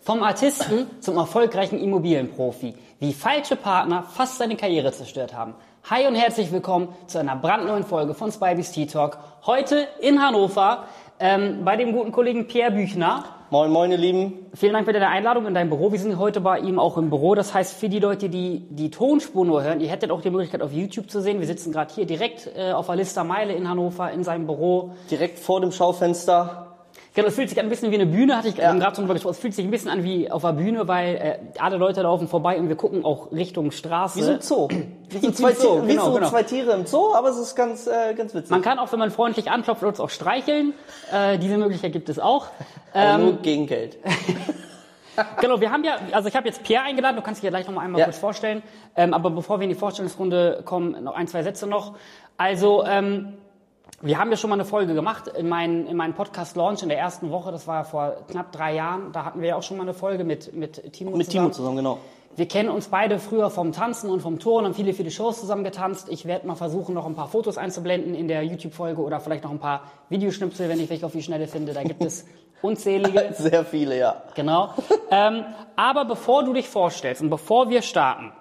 Vom Artisten zum erfolgreichen Immobilienprofi. Wie falsche Partner fast seine Karriere zerstört haben. Hi und herzlich willkommen zu einer brandneuen Folge von Spibys Tea Talk. Heute in Hannover bei dem guten Kollegen Pierre Büchner. Moin, moin, ihr Lieben. Vielen Dank für deine Einladung in dein Büro. Wir sind heute bei ihm auch im Büro. Das heißt, für die Leute, die die Tonspur nur hören, ihr hättet auch die Möglichkeit auf YouTube zu sehen. Wir sitzen gerade hier direkt auf der Lister Meile in Hannover in seinem Büro. Direkt vor dem Schaufenster. Genau, es fühlt sich an ein bisschen wie eine Bühne, hatte ich gerade schon drüber gesprochen. Es fühlt sich ein bisschen an wie auf der Bühne, weil alle Leute laufen vorbei und wir gucken auch Richtung Straße. Wie so ein Zoo. Wie so zwei Tiere im Zoo, aber es ist ganz witzig. Man kann auch, wenn man freundlich anklopft, uns auch streicheln. Diese Möglichkeit gibt es auch. Aber nur gegen Geld. Genau, wir haben ich habe jetzt Pierre eingeladen, du kannst dich ja gleich noch einmal kurz vorstellen. Aber bevor wir in die Vorstellungsrunde kommen, noch ein, zwei Sätze noch. Also, wir haben ja schon mal eine Folge gemacht in meinen Podcast-Launch in der ersten Woche, das war vor knapp 3 Jahren, da hatten wir ja auch schon mal eine Folge mit Timo zusammen. Mit Timo zusammen, genau. Wir kennen uns beide früher vom Tanzen und vom Touren und viele Shows zusammen getanzt. Ich werde mal versuchen, noch ein paar Fotos einzublenden in der YouTube-Folge oder vielleicht noch ein paar Videoschnipsel, wenn ich welche auf die Schnelle finde. Da gibt es unzählige. Sehr viele, ja. Genau. Aber bevor du dich vorstellst und bevor wir starten,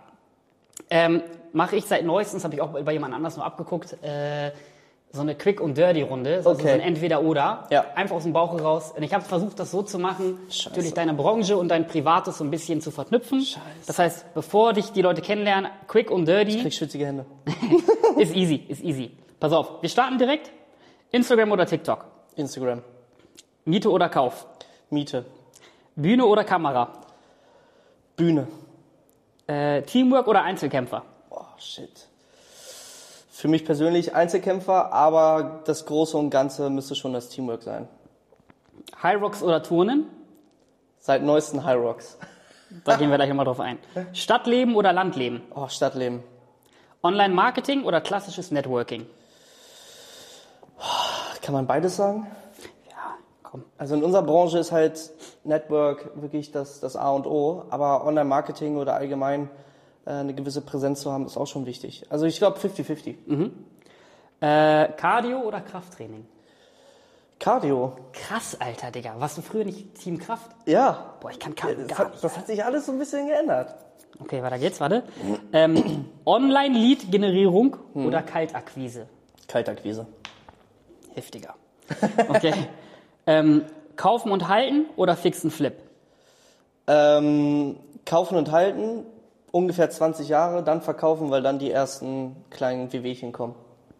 mache ich seit neuestens, habe ich auch bei jemand anders nur abgeguckt, so eine Quick- und Dirty-Runde, so ein Entweder-Oder, einfach aus dem Bauch heraus. Und ich habe versucht, das so zu machen, natürlich deine Branche und dein Privates so ein bisschen zu verknüpfen. Scheiße. Das heißt, bevor dich die Leute kennenlernen, Quick und Dirty. Ich krieg schwitzige Hände. Ist easy. Pass auf, wir starten direkt. Instagram oder TikTok? Instagram. Miete oder Kauf? Miete. Bühne oder Kamera? Bühne. Teamwork oder Einzelkämpfer? Oh, shit. Für mich persönlich Einzelkämpfer, aber das Große und Ganze müsste schon das Teamwork sein. High Rocks oder Turnen? Seit neuesten High Rocks. Da gehen wir gleich nochmal drauf ein. Stadtleben oder Landleben? Oh, Stadtleben. Online-Marketing oder klassisches Networking? Kann man beides sagen? Ja, komm. Also in unserer Branche ist halt Network wirklich das A und O, aber Online-Marketing oder allgemein eine gewisse Präsenz zu haben, ist auch schon wichtig. Also ich glaube 50-50. Cardio oder Krafttraining? Cardio. Krass, Alter, Digga. Warst du früher nicht Team Kraft? Ja. Boah, ich kann Cardio Das gar nicht. hat sich alles so ein bisschen geändert. Okay, weiter geht's, warte. Online-Lead-Generierung oder Kaltakquise? Kaltakquise. Heftiger. Okay. Kaufen und halten oder fixen Flip? Kaufen und halten, ungefähr 20 Jahre, dann verkaufen, weil dann die ersten kleinen Wehwehchen kommen.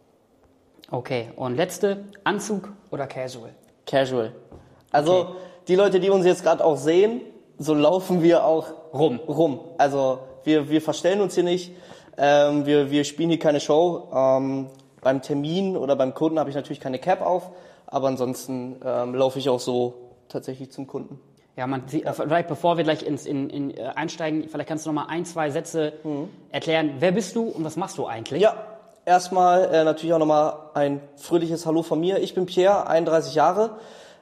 Okay, und letzte, Anzug oder Casual? Casual. Also die Leute, die uns jetzt gerade auch sehen, so laufen wir auch rum. Also wir verstellen uns hier nicht, wir spielen hier keine Show. Beim Termin oder beim Kunden habe ich natürlich keine Cap auf, aber ansonsten laufe ich auch so tatsächlich zum Kunden. Ja, vielleicht bevor wir gleich einsteigen, vielleicht kannst du noch mal 1, 2 Sätze erklären. Wer bist du und was machst du eigentlich? Ja, erstmal natürlich auch nochmal ein fröhliches Hallo von mir. Ich bin Pierre, 31 Jahre.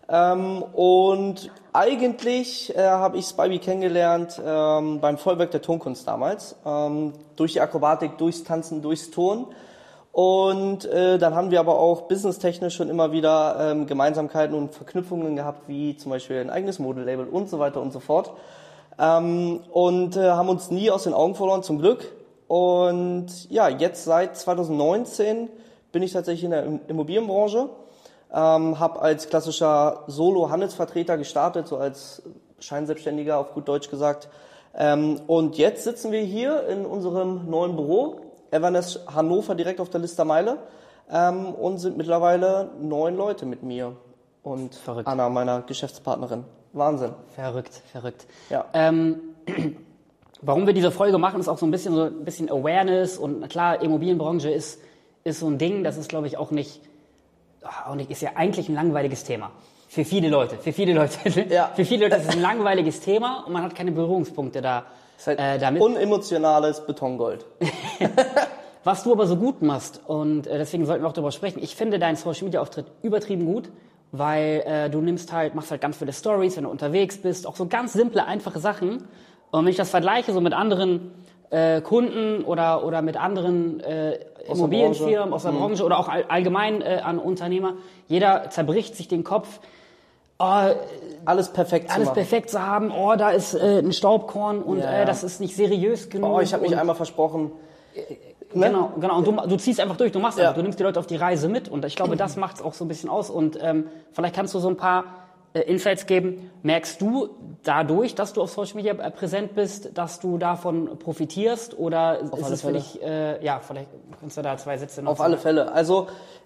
Und eigentlich habe ich Spibey kennengelernt beim Vollwerk der Tonkunst damals. Durch die Akrobatik, durchs Tanzen, durchs Turnen. Und dann haben wir aber auch businesstechnisch schon immer wieder Gemeinsamkeiten und Verknüpfungen gehabt, wie zum Beispiel ein eigenes Modelabel und so weiter und so fort. Und haben uns nie aus den Augen verloren, zum Glück. Und ja, jetzt seit 2019 bin ich tatsächlich in der Immobilienbranche. Habe als klassischer Solo-Handelsvertreter gestartet, so als Scheinselbstständiger, auf gut Deutsch gesagt. Und jetzt sitzen wir hier in unserem neuen Büro, Everness Hannover, direkt auf der Lister Meile, und sind mittlerweile 9 Leute mit mir und Verrückt. Anna, meiner Geschäftspartnerin. Wahnsinn. Verrückt. Ja. Warum wir diese Folge machen, ist auch so ein bisschen Awareness und klar, Immobilienbranche ist so ein Ding, das ist glaube ich auch nicht, ist ja eigentlich ein langweiliges Thema. Für viele Leute. Ja. Für viele Leute ist es ein langweiliges Thema und man hat keine Berührungspunkte da. Ist halt damit. unemotionales Betongold. Was du aber so gut machst und deswegen sollten wir auch darüber sprechen. Ich finde deinen Social Media Auftritt übertrieben gut, weil du machst halt ganz viele Stories, wenn du unterwegs bist, auch so ganz simple, einfache Sachen. Und wenn ich das vergleiche so mit anderen Kunden oder mit anderen Immobilienfirmen aus der Branche oder auch allgemein an Unternehmer, jeder zerbricht sich den Kopf. alles perfekt zu machen. Perfekt zu haben. Oh, da ist ein Staubkorn und das ist nicht seriös genug. Oh, ich habe mich einmal versprochen. Genau. Und du ziehst einfach durch, du machst einfach, du nimmst die Leute auf die Reise mit und ich glaube, das macht es auch so ein bisschen aus und vielleicht kannst du so ein paar Insights geben. Merkst du dadurch, dass du auf Social Media präsent bist, dass du davon profitierst oder ist es für dich, vielleicht kannst du da 2 Sätze noch sagen. Auf alle Fälle. Also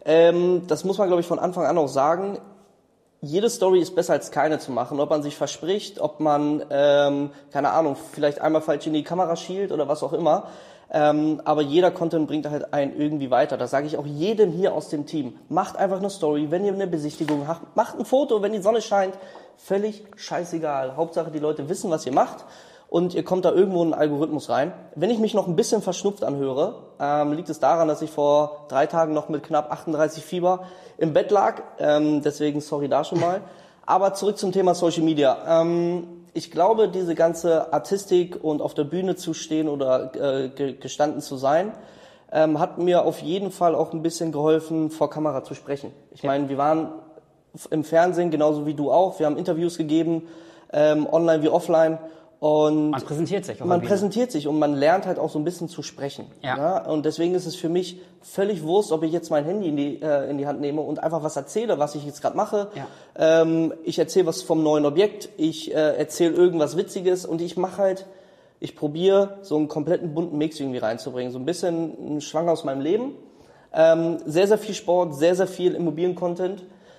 das muss man, glaube ich, von Anfang an auch sagen. Jede Story ist besser als keine zu machen. Ob man sich verspricht, ob man, keine Ahnung, vielleicht einmal falsch in die Kamera schielt oder was auch immer. Aber jeder Content bringt halt einen irgendwie weiter. Das sage ich auch jedem hier aus dem Team. Macht einfach eine Story, wenn ihr eine Besichtigung habt. Macht ein Foto, wenn die Sonne scheint. Völlig scheißegal. Hauptsache, die Leute wissen, was ihr macht. Und ihr kommt da irgendwo in einen Algorithmus rein. Wenn ich mich noch ein bisschen verschnupft anhöre, liegt es daran, dass ich vor 3 Tagen noch mit knapp 38 Fieber im Bett lag. Deswegen sorry da schon mal. Aber zurück zum Thema Social Media. Ich glaube, diese ganze Artistik und auf der Bühne zu stehen oder gestanden zu sein, hat mir auf jeden Fall auch ein bisschen geholfen, vor Kamera zu sprechen. Ich meine, wir waren im Fernsehen, genauso wie du auch. Wir haben Interviews gegeben, online wie offline. Und man präsentiert sich. Man präsentiert sich und man lernt halt auch so ein bisschen zu sprechen. Ja? Und deswegen ist es für mich völlig Wurst, ob ich jetzt mein Handy in die Hand nehme und einfach was erzähle, was ich jetzt gerade mache. Ja. Ich erzähle was vom neuen Objekt, ich erzähle irgendwas Witziges und ich probiere so einen kompletten bunten Mix irgendwie reinzubringen. So ein bisschen einen Schwang aus meinem Leben. Sehr, sehr viel Sport, sehr, sehr viel Immobilien-Content.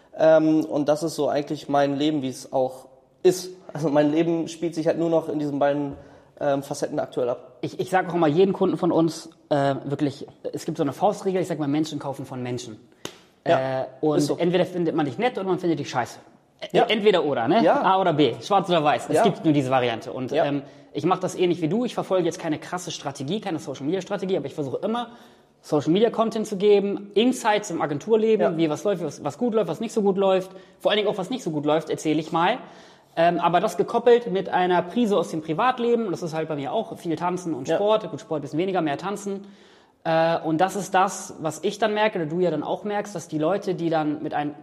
Und das ist so eigentlich mein Leben, wie es auch ist. Also mein Leben spielt sich halt nur noch in diesen beiden Facetten aktuell ab. Ich sage auch immer jedem Kunden von uns, wirklich, es gibt so eine Faustregel, ich sage mal, Menschen kaufen von Menschen. Und so. Entweder findet man dich nett oder man findet dich scheiße. Entweder oder, ne? Ja. A oder B, schwarz oder weiß. Es gibt nur diese Variante. Und ich mache das ähnlich wie du. Ich verfolge jetzt keine krasse Strategie, keine Social-Media-Strategie, aber ich versuche immer, Social-Media-Content zu geben, Insights im Agenturleben, wie was läuft, was gut läuft, was nicht so gut läuft. Vor allen Dingen auch, was nicht so gut läuft, erzähle ich mal. Aber das gekoppelt mit einer Prise aus dem Privatleben, und das ist halt bei mir auch viel Tanzen und Sport, gut, Sport ein bisschen weniger, mehr Tanzen. Und das ist das, was ich dann merke, oder du ja dann auch merkst, dass die Leute, die dann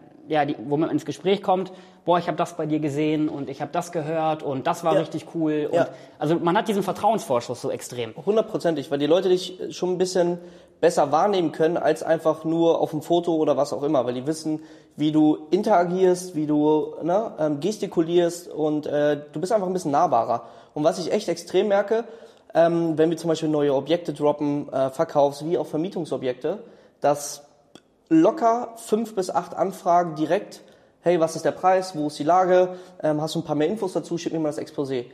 wo man ins Gespräch kommt, boah, ich habe das bei dir gesehen und ich habe das gehört und das war richtig cool. Und also man hat diesen Vertrauensvorschuss so extrem. 100%, weil die Leute dich schon ein bisschen besser wahrnehmen können, als einfach nur auf dem Foto oder was auch immer, weil die wissen, wie du interagierst, wie du gestikulierst und du bist einfach ein bisschen nahbarer. Und was ich echt extrem merke, wenn wir zum Beispiel neue Objekte droppen, Verkaufs- wie auch Vermietungsobjekte, dass locker 5 bis 8 Anfragen direkt, hey, was ist der Preis, wo ist die Lage, hast du ein paar mehr Infos dazu, schick mir mal das Exposé.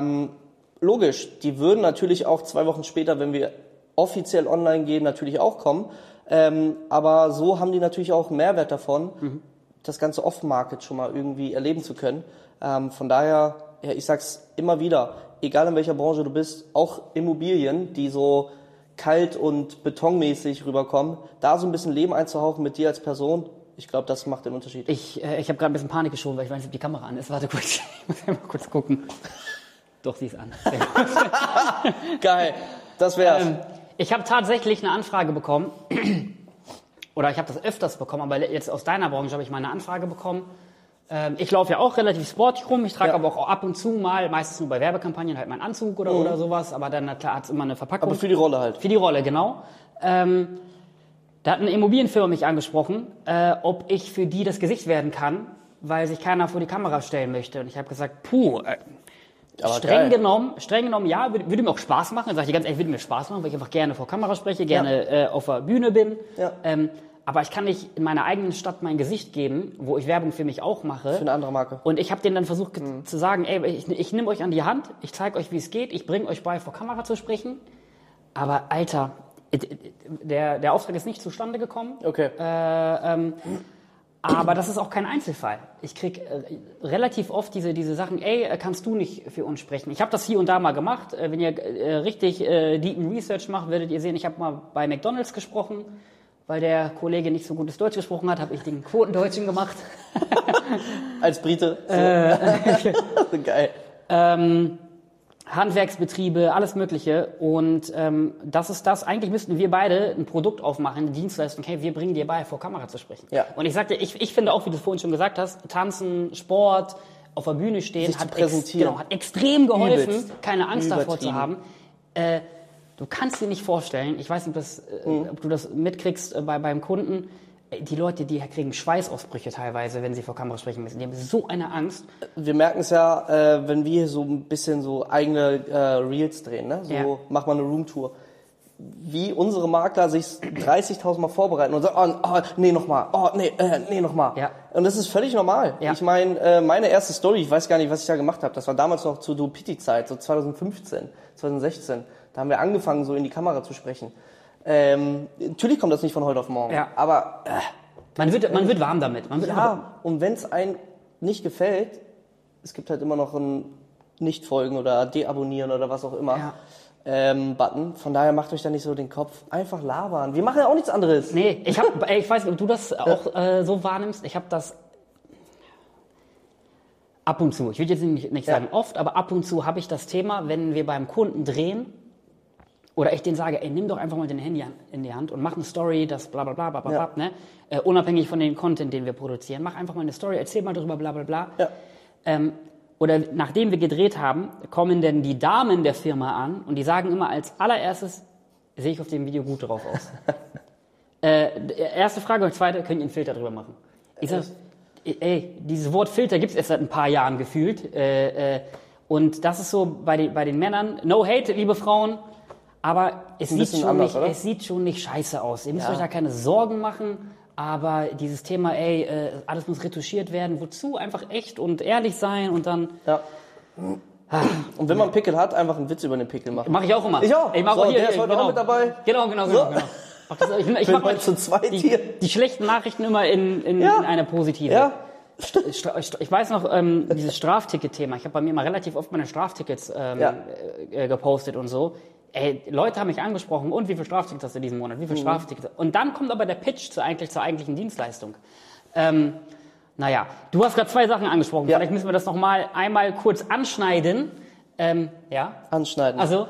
Logisch, die würden natürlich auch 2 Wochen später, wenn wir offiziell online gehen, natürlich auch kommen, aber so haben die natürlich auch einen Mehrwert davon, das ganze Off-Market schon mal irgendwie erleben zu können. Von daher, ich sag's immer wieder, egal in welcher Branche du bist, auch Immobilien, die so kalt und betonmäßig rüberkommen, da so ein bisschen Leben einzuhauchen mit dir als Person, ich glaube, das macht den Unterschied. Ich habe gerade ein bisschen Panik geschoben, weil ich weiß nicht, ob die Kamera an ist. Warte kurz, ich muss einmal kurz gucken. Doch, sie ist an. Geil, das wär's. Ich habe tatsächlich eine Anfrage bekommen, oder ich habe das öfters bekommen, aber jetzt aus deiner Branche habe ich mal eine Anfrage bekommen. Ich laufe ja auch relativ sportlich rum, ich trage aber auch ab und zu mal, meistens nur bei Werbekampagnen, halt meinen Anzug oder sowas, aber dann hat es immer eine Verpackung. Aber für die Rolle halt. Für die Rolle, genau. Da hat eine Immobilienfirma mich angesprochen, ob ich für die das Gesicht werden kann, weil sich keiner vor die Kamera stellen möchte. Und ich habe gesagt, streng genommen, ja, würde mir auch Spaß machen. Dann sage ich ganz ehrlich, würde mir Spaß machen, weil ich einfach gerne vor Kamera spreche, gerne auf der Bühne bin. Ja. Aber ich kann nicht in meiner eigenen Stadt mein Gesicht geben, wo ich Werbung für mich auch mache. Für eine andere Marke. Und ich habe denen dann versucht zu sagen, ey, ich nehme euch an die Hand, ich zeige euch, wie es geht, ich bringe euch bei, vor Kamera zu sprechen. Aber Alter, der Auftrag ist nicht zustande gekommen. Okay. Aber das ist auch kein Einzelfall. Ich krieg relativ oft diese Sachen, ey, kannst du nicht für uns sprechen? Ich habe das hier und da mal gemacht. Wenn ihr richtig deepen Research macht, werdet ihr sehen, ich habe mal bei McDonald's gesprochen. Weil der Kollege nicht so gutes Deutsch gesprochen hat, habe ich den Quotendeutschen gemacht. Als Brite. So. Geil. Handwerksbetriebe, alles Mögliche. Und das ist das. Eigentlich müssten wir beide ein Produkt aufmachen, eine Dienstleistung. Hey, wir bringen dir bei, vor Kamera zu sprechen. Ja. Und ich sagte, ich finde auch, wie du vorhin schon gesagt hast, Tanzen, Sport, auf der Bühne stehen, sich zu präsentieren. hat extrem geholfen, Übelst. keine Angst davor zu haben. Du kannst dir nicht vorstellen, ich weiß nicht, ob du das mitkriegst beim Kunden, die Leute, die kriegen Schweißausbrüche teilweise, wenn sie vor Kamera sprechen müssen. Die haben so eine Angst. Wir merken es ja, wenn wir hier so ein bisschen so eigene Reels drehen, ne? So macht man eine Roomtour. Wie unsere Makler sich 30.000 Mal vorbereiten und sagen, nee, nochmal, nee, nochmal. Ja. Und das ist völlig normal. Ja. Ich meine, meine erste Story, ich weiß gar nicht, was ich da gemacht habe, das war damals noch zur Duo-Pitti-Zeit, so 2015, 2016. Da haben wir angefangen, so in die Kamera zu sprechen. Natürlich kommt das nicht von heute auf morgen, aber man wird warm damit. Und wenn es einem nicht gefällt, es gibt halt immer noch ein Nicht-Folgen oder Deabonnieren oder was auch immer. Button. Von daher macht euch da nicht so den Kopf. Einfach labern. Wir machen ja auch nichts anderes. Nee, ich weiß nicht, ob du das auch so wahrnimmst. Ich habe das ab und zu. Ich würde jetzt nicht sagen oft, aber ab und zu habe ich das Thema, wenn wir beim Kunden drehen oder ich denen sage, ey, nimm doch einfach mal dein Handy in die Hand und mach eine Story, das bla bla bla bla bla, ne? Unabhängig von dem Content, den wir produzieren. Mach einfach mal eine Story, erzähl mal drüber, bla bla bla. Ja. Oder nachdem wir gedreht haben, kommen denn die Damen der Firma an und die sagen immer als allererstes, sehe ich auf dem Video gut drauf aus. Erste Frage und zweite, könnt ihr einen Filter drüber machen? Ich sag, dieses Wort Filter gibt es erst seit ein paar Jahren gefühlt. Und das ist so bei den Männern, no hate, liebe Frauen, aber es sieht schon nicht scheiße aus. Ihr müsst euch da keine Sorgen machen. Aber dieses Thema, alles muss retuschiert werden, wozu? Einfach echt und ehrlich sein und dann... Ja. Und wenn man einen Pickel hat, einfach einen Witz über den Pickel machen. Mach ich auch immer. Ich auch. Ich mach auch hier, der ist heute auch mit dabei. Genau. Ich mach mal zu zweit hier. Die schlechten Nachrichten immer in eine positive. Ja. Ich weiß noch, dieses Strafticket-Thema. Ich habe bei mir mal relativ oft meine Straftickets gepostet und so. Leute haben mich angesprochen, und wie viel Straftickets hast du diesen Monat? Wie viel Straftickets? Und dann kommt aber der Pitch zur eigentlichen Dienstleistung. Du hast gerade 2 Sachen angesprochen. Vielleicht müssen wir das noch mal einmal kurz anschneiden. Anschneiden. Also,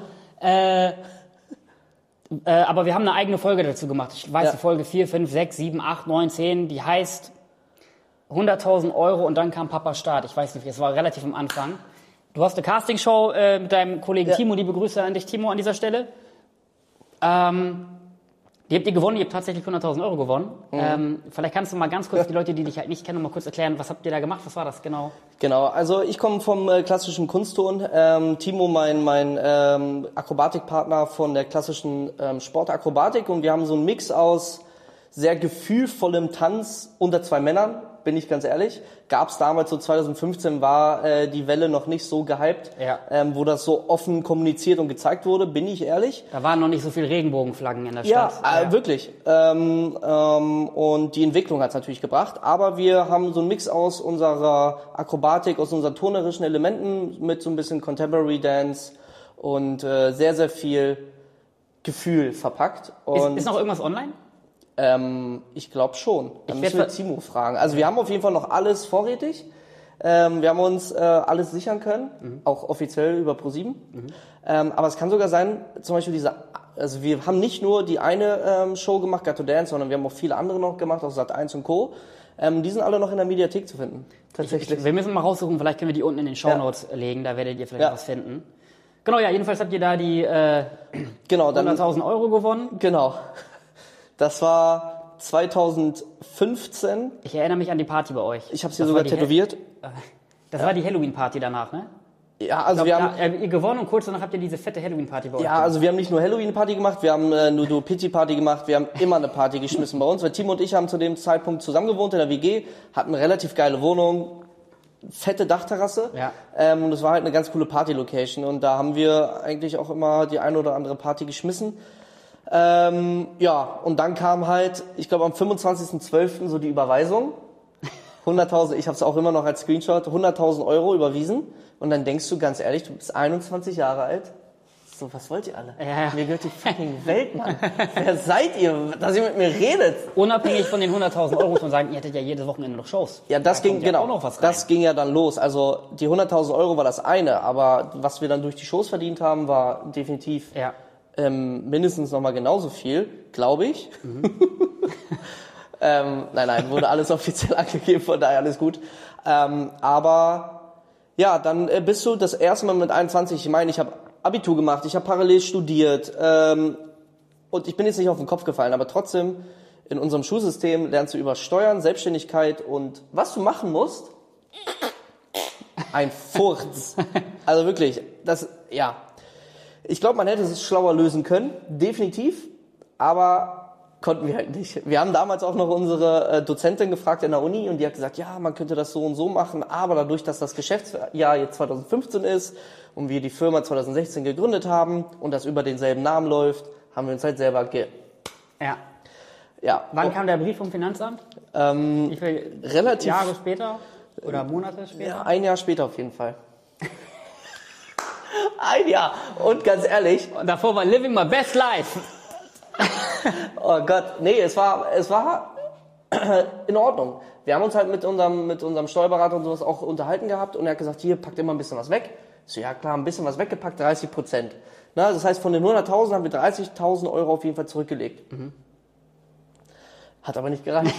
aber wir haben eine eigene Folge dazu gemacht. Ich weiß, die Folge 4, 5, 6, 7, 8, 9, 10, die heißt 100.000 € und dann kam Papa Start. Ich weiß nicht, es war relativ am Anfang. Du hast eine Castingshow mit deinem Kollegen Timo. Liebe Grüße an dich, Timo, an dieser Stelle. Die habt ihr gewonnen. Ihr habt tatsächlich 100.000 € gewonnen. Vielleicht kannst du mal ganz kurz die Leute, die dich halt nicht kennen, mal kurz erklären, was habt ihr da gemacht? Was war das genau? Genau, also ich komme vom klassischen Kunstturnen. Timo, mein Akrobatikpartner von der klassischen Sportakrobatik. Und wir haben so einen Mix aus sehr gefühlvollem Tanz unter 2 Männern. Bin ich ganz ehrlich, gab es damals, so 2015 war die Welle noch nicht so gehypt, wo das so offen kommuniziert und gezeigt wurde, bin ich ehrlich. Da waren noch nicht so viele Regenbogenflaggen in der Stadt. Wirklich. Und die Entwicklung hat es natürlich gebracht, aber wir haben so einen Mix aus unserer Akrobatik, aus unseren turnerischen Elementen mit so ein bisschen Contemporary Dance und sehr, sehr viel Gefühl verpackt. Und ist noch irgendwas online? Ich glaube schon. Dann müssen wir Timo fragen. Also wir haben auf jeden Fall noch alles vorrätig. Wir haben uns alles sichern können, auch offiziell über ProSieben. Aber es kann sogar sein, zum Beispiel also wir haben nicht nur die eine Show gemacht, Got to Dance, sondern wir haben auch viele andere noch gemacht, auch Sat1 und Co. Die sind alle noch in der Mediathek zu finden. Tatsächlich. Wir müssen mal raussuchen, vielleicht können wir die unten in den Shownotes legen, da werdet ihr vielleicht was finden. Genau, jedenfalls habt ihr da die 100.000 € gewonnen. Genau. Das war 2015. Ich erinnere mich an die Party bei euch. Ich habe es hier sogar tätowiert. Das war die Halloween-Party danach, ne? Ja, also wir haben ihr gewonnen und kurz danach habt ihr diese fette Halloween-Party bei euch. Ja, also wir haben nicht nur Halloween-Party gemacht, wir haben nur Duo-Pitti-Party gemacht, wir haben immer eine Party geschmissen bei uns, weil Timo und ich haben zu dem Zeitpunkt zusammen gewohnt in der WG, hatten eine relativ geile Wohnung, fette Dachterrasse und es war halt eine ganz coole Party-Location und da haben wir eigentlich auch immer die eine oder andere Party geschmissen. Und dann kam halt, ich glaube am 25.12. so die Überweisung, 100.000, ich habe es auch immer noch als Screenshot, 100.000 € überwiesen und dann denkst du ganz ehrlich, du bist 21 Jahre alt, So, was wollt ihr alle? Ja. Mir gehört die fucking Welt, Mann. Wer seid ihr, dass ihr mit mir redet? Unabhängig von den 100.000 Euro muss man sagen, ihr hättet ja jedes Wochenende noch Shows. Ja, das ging, kommt ja genau. auch noch was rein. Das ging ja dann los. Also, die 100.000 Euro war das eine, aber was wir dann durch die Shows verdient haben, war definitiv Ja. Mindestens nochmal genauso viel, glaube ich. Nein, wurde alles offiziell angegeben, von daher alles gut. Aber ja, dann bist du das erste Mal mit 21, ich meine, ich habe Abitur gemacht, ich habe parallel studiert und ich bin jetzt nicht auf den Kopf gefallen, aber trotzdem in unserem Schulsystem lernst du über Steuern, Selbstständigkeit und was du machen musst. Ein Furz. Also wirklich, ja. Ich glaube, man hätte es schlauer lösen können, definitiv, aber konnten wir halt nicht. Wir haben damals auch noch unsere Dozentin gefragt in der Uni und die hat gesagt, ja, man könnte das so und so machen, aber dadurch, dass das Geschäftsjahr jetzt 2015 ist und wir die Firma 2016 gegründet haben und das über denselben Namen läuft, haben wir uns halt selber Ja. Wann kam der Brief vom Finanzamt? Wie viel relativ Jahre später oder Monate später? Ja, ein Jahr später auf jeden Fall. Ein Jahr. Und ganz ehrlich, Und davor war Living My Best Life. oh Gott, nee, es war in Ordnung. Wir haben uns halt mit unserem Steuerberater und sowas auch unterhalten gehabt und er hat gesagt, hier, packt immer ein bisschen was weg. Ich so, ja klar, ein bisschen was weggepackt, 30%. Na, das heißt, von den 100.000 haben wir 30.000 Euro auf jeden Fall zurückgelegt. Hat aber nicht gereicht.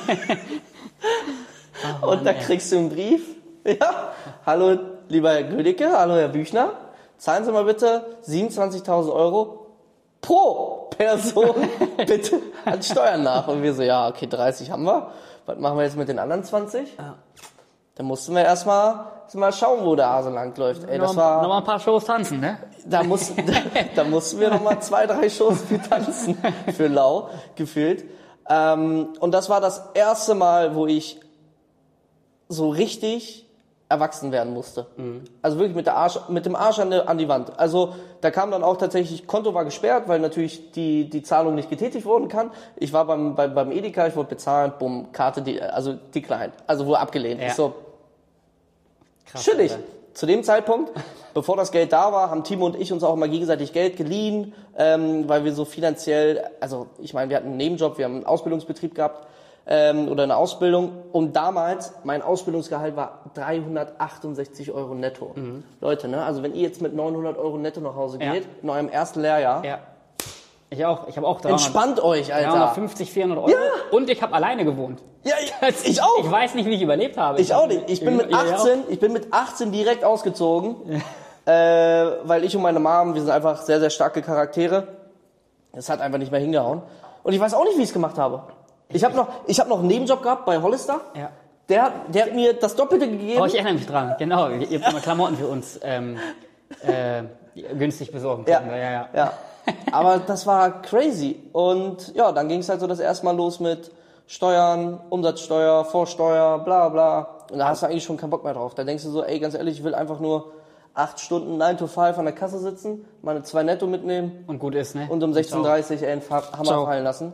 Und da kriegst du einen Brief. Ja, hallo, lieber Herr Gödicke, hallo, Herr Büchner. Zahlen Sie mal bitte 27.000 Euro pro Person bitte an Steuern nach. Und wir so, ja, okay, 30 haben wir. Was machen wir jetzt mit den anderen 20? Ja. Dann mussten wir erstmal schauen, wo der Hase lang läuft. Ey, das war, noch mal ein paar Shows tanzen, ne? da mussten wir nochmal 2, 3 Shows für tanzen, für lau, gefühlt. Und das war das erste Mal, wo ich so richtig erwachsen werden musste. Also wirklich mit dem Arsch an die Wand. Also da kam dann auch tatsächlich, Konto war gesperrt, weil natürlich die Zahlung nicht getätigt worden kann. Ich war beim Edeka, ich wollte bezahlen, bumm, Karte, declined. Also wurde abgelehnt. Ja. Ich so, Krass, chillig. Alter. Zu dem Zeitpunkt, bevor das Geld da war, haben Timo und ich uns auch immer gegenseitig Geld geliehen, weil wir so finanziell, also ich meine, wir hatten einen Nebenjob, wir haben einen Ausbildungsbetrieb gehabt, oder eine Ausbildung und damals, mein Ausbildungsgehalt war 368 Euro netto. Leute, ne, also wenn ihr jetzt mit 900 Euro netto nach Hause geht, in eurem ersten Lehrjahr, Ja. Ich auch. Ich habe auch 300, entspannt euch, Alter. 350, 400 Euro. Ja. Und ich habe alleine gewohnt. Ja, ich auch. Ich weiß nicht, wie ich überlebt habe. Ich auch nicht. Ich bin mit 18 direkt ausgezogen, weil ich und meine Mom, wir sind einfach sehr, sehr starke Charaktere. Das hat einfach nicht mehr hingehauen. Und ich weiß auch nicht, wie ich es gemacht habe. Ich habe noch einen Nebenjob gehabt bei Hollister. Ja. Der hat mir das Doppelte gegeben. Oh, ich erinnere mich dran. Genau. Ihr habt immer Klamotten für uns günstig besorgen können. Ja. Aber das war crazy. Und ja, dann ging es halt so das erste Mal los mit Steuern, Umsatzsteuer, Vorsteuer, bla bla. Und da hast du eigentlich schon keinen Bock mehr drauf. Da denkst du so, ey, ganz ehrlich, ich will einfach nur 8 Stunden 9 to 5 an der Kasse sitzen, meine 2 netto mitnehmen Und gut ist, ne? und um 16:30 Uhr einen Hammer Ciao. fallen lassen.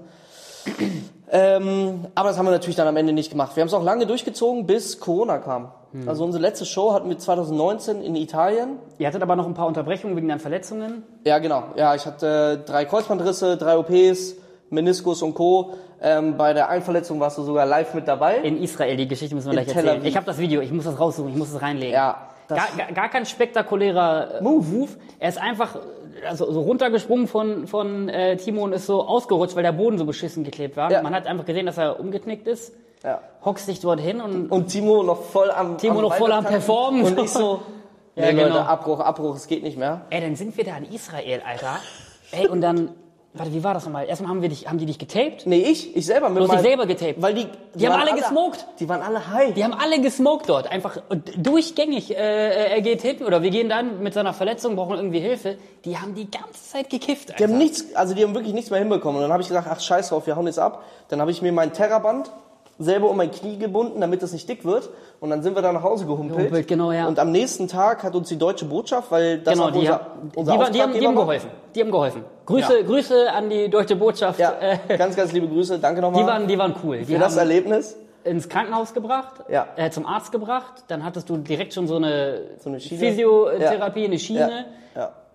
Aber das haben wir natürlich dann am Ende nicht gemacht. Wir haben es auch lange durchgezogen, bis Corona kam. Also unsere letzte Show hatten wir 2019 in Italien. Ihr hattet aber noch ein paar Unterbrechungen wegen deinen Verletzungen. Ja, genau. Ja, ich hatte 3 Kreuzbandrisse, 3 OPs, Meniskus und Co. Bei der einen Verletzung warst du sogar live mit dabei. In Israel, die Geschichte müssen wir In gleich Tel erzählen. Aviv. Ich habe das Video, ich muss das raussuchen, ich muss das reinlegen. Ja. Gar kein spektakulärer Move. Er ist einfach so runtergesprungen von Timo und ist so ausgerutscht, weil der Boden so beschissen geklebt war. Ja. Man hat einfach gesehen, dass er umgeknickt ist. Ja. Hockst dich dort hin und Timo noch voll am Performen. Und ich so, Ja, nee, genau. Leute, Abbruch, es geht nicht mehr. ey, dann sind wir da in Israel, Alter. Ey, und dann, warte, wie war das nochmal? Erstmal haben die dich getaped? Nee, ich selber. Du hast dich selber getaped. Weil die haben waren alle gesmoked. Die waren alle high. Die haben alle gesmoked dort, einfach durchgängig. Er geht hin oder wir gehen dann mit seiner Verletzung, brauchen irgendwie Hilfe. Die haben die ganze Zeit gekifft, Alter. Die haben wirklich nichts mehr hinbekommen. Und dann habe ich gesagt, ach scheiß drauf, wir hauen jetzt ab. Dann habe ich mir mein Terraband selber um mein Knie gebunden, damit das nicht dick wird. Und dann sind wir da nach Hause gehumpelt. Genau, ja. Und am nächsten Tag hat uns die deutsche Botschaft, weil das Genau, auch die haben geholfen. Die haben geholfen. Grüße an die deutsche Botschaft. Ja, ganz, ganz liebe Grüße. Danke nochmal. Die waren cool. Die für das haben Erlebnis. ins Krankenhaus gebracht, Ja. zum Arzt gebracht. Dann hattest du direkt schon so eine Schiene. Physiotherapie, eine Schiene. Ja.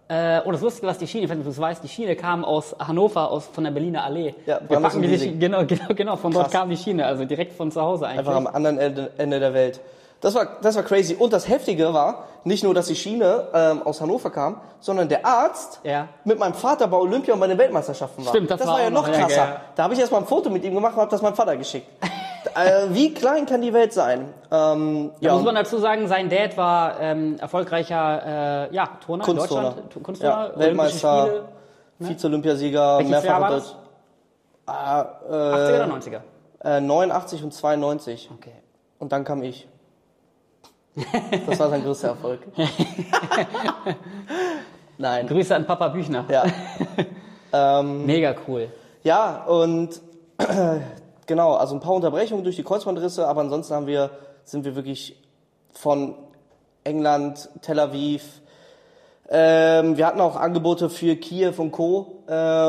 das Lustige, was die Schiene, wenn du es weißt, die Schiene kam aus Hannover, von der Berliner Allee. Ja, wir packen Giesing. Genau, von dort kam die Schiene, also direkt von zu Hause eigentlich. Einfach am anderen Ende der Welt. Das war crazy. Und das Heftige war, nicht nur, dass die Schiene aus Hannover kam, sondern der Arzt mit meinem Vater bei Olympia und bei den Weltmeisterschaften war. Stimmt, das war ja noch krasser. Ja. Da habe ich erst mal ein Foto mit ihm gemacht und habe das meinem Vater geschickt. Wie klein kann die Welt sein? Da muss man dazu sagen, sein Dad war erfolgreicher Turner in Deutschland. Kunstturner, Weltmeister, Spiele, ne? Vize-Olympiasieger, mehrfach war das? 80er oder 90er? 89 und 92. Okay. Und dann kam ich. Das war sein größter Erfolg. Nein. Grüße an Papa Büchner. Ja. Mega cool. Ja, und genau, also ein paar Unterbrechungen durch die Kreuzbandrisse, aber ansonsten sind wir wirklich von England, Tel Aviv. Wir hatten auch Angebote für Kiew und Co.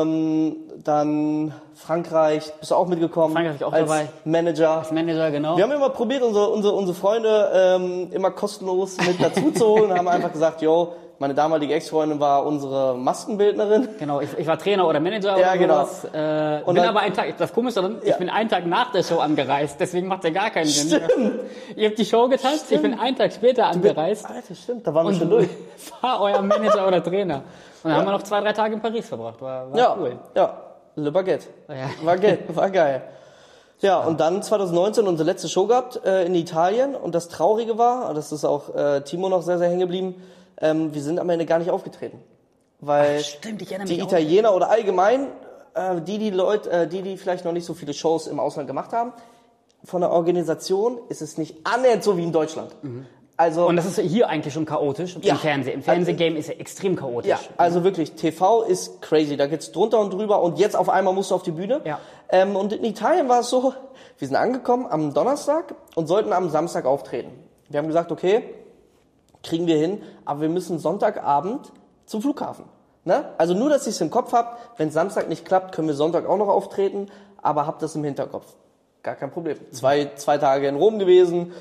Dann Frankreich, bist du auch mitgekommen? Frankreich auch als dabei. Manager. Als Manager, genau. Wir haben immer probiert, unsere Freunde immer kostenlos mit dazu zu holen. Haben einfach gesagt, meine damalige Ex-Freundin war unsere Maskenbildnerin. Genau, ich war Trainer oder Manager ja, oder sowas. Genau. Bin aber einen Tag, das Komische daran, ich bin einen Tag nach der Show angereist, deswegen macht ja gar keinen Sinn. Stimmt. Ihr habt die Show getanzt, ich bin einen Tag später angereist. Alter, stimmt, da waren wir schon durch. War euer Manager oder Trainer. Und dann haben wir noch 2-3 Tage in Paris verbracht, war cool. Ja, Le Baguette. Ja. War geil. Ja, und dann 2019 unsere letzte Show gehabt in Italien und das Traurige war, das ist auch Timo noch sehr, sehr hängen geblieben, wir sind am Ende gar nicht aufgetreten. Weil stimmt, ich erinnere die mich Italiener oder allgemein, die Leute, die vielleicht noch nicht so viele Shows im Ausland gemacht haben, von der Organisation ist es nicht annähernd so wie in Deutschland. Mhm. Also, und das ist hier eigentlich schon chaotisch im Fernsehen. Im Fernsehgame ist ja extrem chaotisch. Ja, also wirklich, TV ist crazy. Da geht's drunter und drüber und jetzt auf einmal musst du auf die Bühne. Ja. Und in Italien war es so, wir sind angekommen am Donnerstag und sollten am Samstag auftreten. Wir haben gesagt, okay, kriegen wir hin, aber wir müssen Sonntagabend zum Flughafen. Ne? Also nur, dass ich es im Kopf habe, wenn Samstag nicht klappt, können wir Sonntag auch noch auftreten, aber habt das im Hinterkopf. Gar kein Problem. Zwei Tage in Rom gewesen.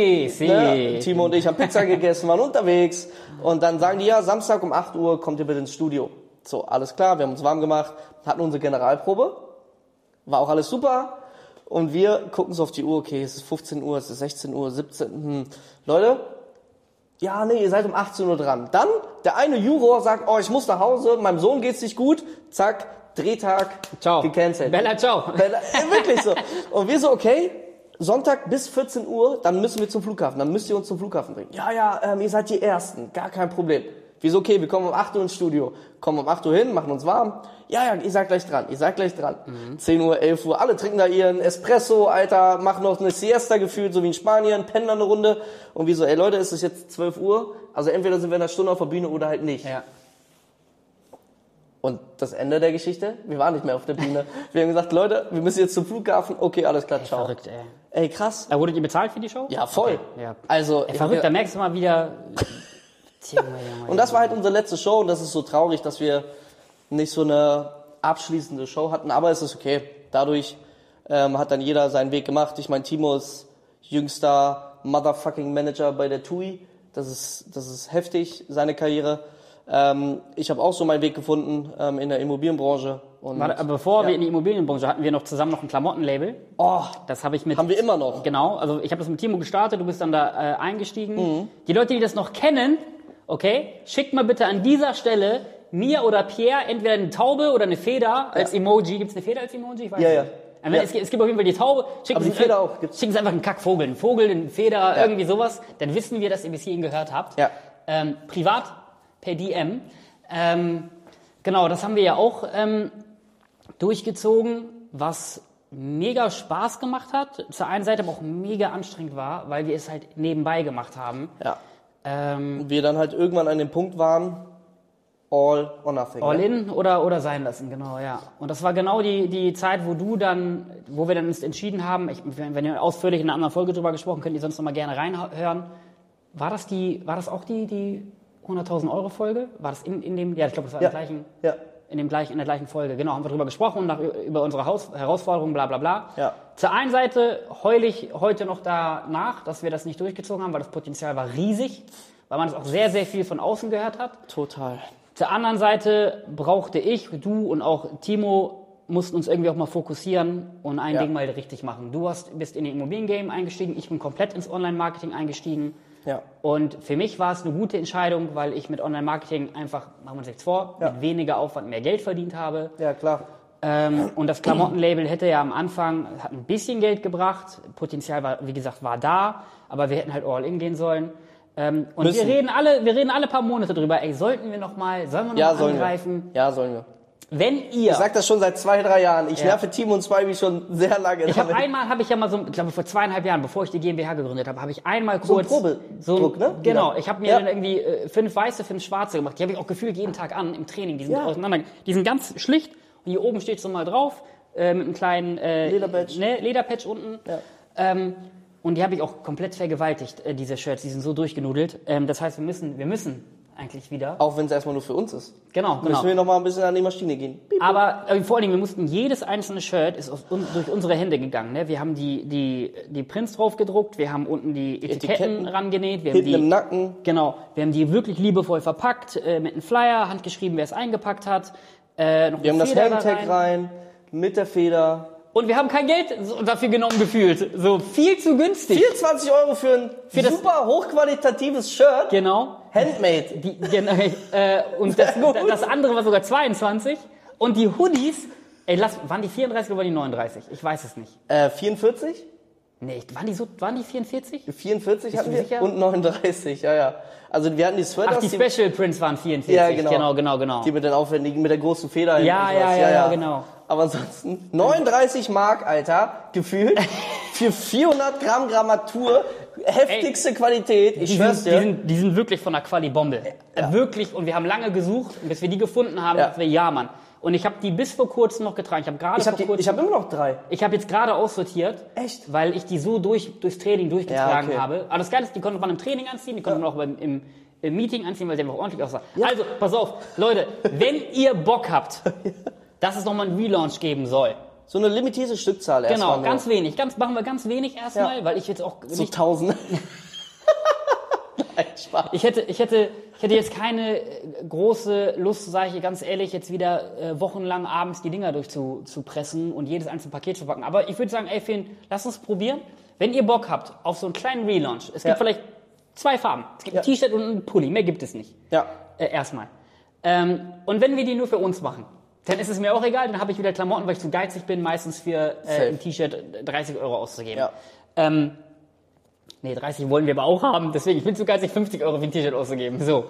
Ne? Timo und ich haben Pizza gegessen, waren unterwegs. Und dann sagen die, ja, Samstag um 8 Uhr kommt ihr bitte ins Studio. So, alles klar, wir haben uns warm gemacht, hatten unsere Generalprobe. War auch alles super. Und wir gucken so auf die Uhr, okay, es ist 15 Uhr, es ist 16 Uhr, 17 Leute, ja, nee, ihr seid um 18 Uhr dran. Dann, der eine Juror sagt, ich muss nach Hause, meinem Sohn geht's nicht gut. Zack, Drehtag, ciao. Gecancelt. Bella, ciao. Wirklich so. Und wir so, okay, Sonntag bis 14 Uhr, dann müssen wir zum Flughafen. Dann müsst ihr uns zum Flughafen bringen. Ja, ihr seid die Ersten, gar kein Problem. Wir so, okay, wir kommen um 8 Uhr ins Studio. Kommen um 8 Uhr hin, machen uns warm. Ja, ihr seid gleich dran, 10 Uhr, 11 Uhr, alle trinken da ihren Espresso, Alter, machen noch eine Siesta gefühlt, so wie in Spanien, pennen da eine Runde. Und wir so, Leute, es ist jetzt 12 Uhr, also entweder sind wir in einer Stunde auf der Bühne oder halt nicht. Ja. Und das Ende der Geschichte, wir waren nicht mehr auf der Bühne. Wir haben gesagt, Leute, wir müssen jetzt zum Flughafen, okay, alles klar, ciao. Verrückt, ey. Ey, krass. Wurdet ihr bezahlt für die Show? Ja, voll. Okay, ja. Also, verrückt, da merkst du mal wieder... Und das war halt unsere letzte Show und das ist so traurig, dass wir nicht so eine abschließende Show hatten, aber es ist okay. Dadurch hat dann jeder seinen Weg gemacht. Ich meine, Timo ist jüngster Motherfucking Manager bei der TUI. Das ist heftig, seine Karriere. Ich habe auch so meinen Weg gefunden in der Immobilienbranche. Und, aber bevor wir in die Immobilienbranche hatten wir noch zusammen noch ein Klamottenlabel. Das habe ich mit. Haben wir immer noch. Genau, also ich habe das mit Timo gestartet, du bist dann da eingestiegen. Mhm. Die Leute, die das noch kennen, okay, schickt mal bitte an dieser Stelle mir oder Pierre entweder eine Taube oder eine Feder als Emoji. Gibt's eine Feder als Emoji? Ich weiß nicht. Es gibt auf jeden Fall die Taube. Schicken Sie einfach einen Kackvogel, einen Vogel, eine Feder, irgendwie sowas. Dann wissen wir, dass ihr bis hierhin gehört habt. Ja. Privat per DM. Genau, das haben wir ja auch durchgezogen, was mega Spaß gemacht hat. Zur einen Seite aber auch mega anstrengend war, weil wir es halt nebenbei gemacht haben. Ja. Wir dann halt irgendwann an dem Punkt waren, all or nothing. All in oder sein lassen, genau, ja. Und das war genau die Zeit, wo wir dann uns entschieden haben, wenn ihr ausführlich in einer anderen Folge drüber gesprochen, könnt ihr sonst noch mal gerne reinhören. War das auch die 100.000 Euro Folge? War das in dem, ich glaube, das war in der gleichen Folge. Genau, haben wir drüber gesprochen, über unsere Herausforderungen, bla, bla, bla. Ja. Zur einen Seite heule ich heute noch danach, dass wir das nicht durchgezogen haben, weil das Potenzial war riesig, weil man es auch sehr, sehr viel von außen gehört hat. Total. der anderen Seite brauchte ich, du und auch Timo mussten uns irgendwie auch mal fokussieren und ein Ding mal richtig machen. Du bist in den Immobilien-Game eingestiegen, ich bin komplett ins Online-Marketing eingestiegen. Ja. Und für mich war es eine gute Entscheidung, weil ich mit Online-Marketing einfach, machen wir uns nichts vor, mit weniger Aufwand mehr Geld verdient habe. Ja, klar. Und das Klamottenlabel hätte ja am Anfang, hat ein bisschen Geld gebracht, Potenzial war, wie gesagt, war da, aber wir hätten halt all in gehen sollen. Und wir reden alle paar Monate drüber, ey, sollen wir noch mal angreifen? Ja, sollen wir. Wenn ihr... Ich sag das schon seit 2-3 Jahren. Ich nerve Timo und Spivey schon sehr lange. Ich glaube ich glaube vor 2,5 Jahren, bevor ich die GmbH gegründet habe, habe ich einmal kurz... So ein Probedruck, ne? Genau, ich habe mir dann irgendwie 5 weiße, 5 schwarze gemacht. Die habe ich auch gefühlt jeden Tag an im Training. Die sind auseinander. Die sind ganz schlicht. Und hier oben steht so mal drauf, mit einem kleinen Lederpatch unten. Ja. Und die habe ich auch komplett vergewaltigt, diese Shirts. Die sind so durchgenudelt. Das heißt, wir müssen eigentlich wieder. Auch wenn es erstmal nur für uns ist. Genau. Müssen wir noch mal ein bisschen an die Maschine gehen. Aber vor allen Dingen, wir mussten jedes einzelne Shirt ist durch unsere Hände gegangen. Ne? Wir haben die Prints drauf gedruckt, wir haben unten die Etiketten rangenäht. Wir hinten im Nacken. Genau. Wir haben die wirklich liebevoll verpackt, mit einem Flyer, handgeschrieben, wer es eingepackt hat. Wir haben das Handtag rein, mit der Feder. Und wir haben kein Geld dafür genommen gefühlt. So viel zu günstig. 24 € für ein super hochqualitatives Shirt. Genau. Handmade. Und das andere war sogar 22. Und die Hoodies, waren die 34 oder waren die 39? Ich weiß es nicht. 44? Nee, waren die 44? 44 hatten wir sicher? Und 39, ja. Also wir hatten die Sweaters. Ach, die Special Prints waren 44. Ja, genau. Die mit den aufwendigen, mit der großen Feder. Ja, genau. Aber ansonsten 39 Mark, Alter, gefühlt, für 400 Gramm Grammatur, heftigste Qualität. Ich schwör's dir. Die sind wirklich von der Quali-Bombe. Wirklich, und wir haben lange gesucht, bis wir die gefunden haben, dachten wir, Mann. Und ich habe die bis vor kurzem noch getragen. Ich habe immer noch 3. Ich habe jetzt gerade aussortiert. Echt? Weil ich die so durchs Training durchgetragen habe. Aber das Geile ist, die konnte man im Training anziehen, die konnte man auch im Meeting anziehen, weil sie einfach ordentlich aussah. Ja. Also, pass auf, Leute, wenn ihr Bock habt, dass es nochmal einen Relaunch geben soll. So eine limitierte Stückzahl erstmal. Genau, ganz wenig. Machen wir ganz wenig erstmal, weil ich jetzt auch... So 1000. Nein, Spaß. Ich hätte jetzt keine große Lust, sage ich dir ganz ehrlich, jetzt wieder wochenlang abends die Dinger durchzupressen und jedes einzelne Paket zu packen. Aber ich würde sagen, ey, Finn, lass uns probieren. Wenn ihr Bock habt auf so einen kleinen Relaunch, es gibt vielleicht 2 Farben. Es gibt ein T-Shirt und ein Pulli, mehr gibt es nicht. Ja. Erstmal. Und wenn wir die nur für uns machen, dann ist es mir auch egal, dann habe ich wieder Klamotten, weil ich zu geizig bin, meistens für ein T-Shirt 30 € auszugeben. Ja. 30 wollen wir aber auch haben, deswegen, ich bin zu geizig, 50 € für ein T-Shirt auszugeben. So.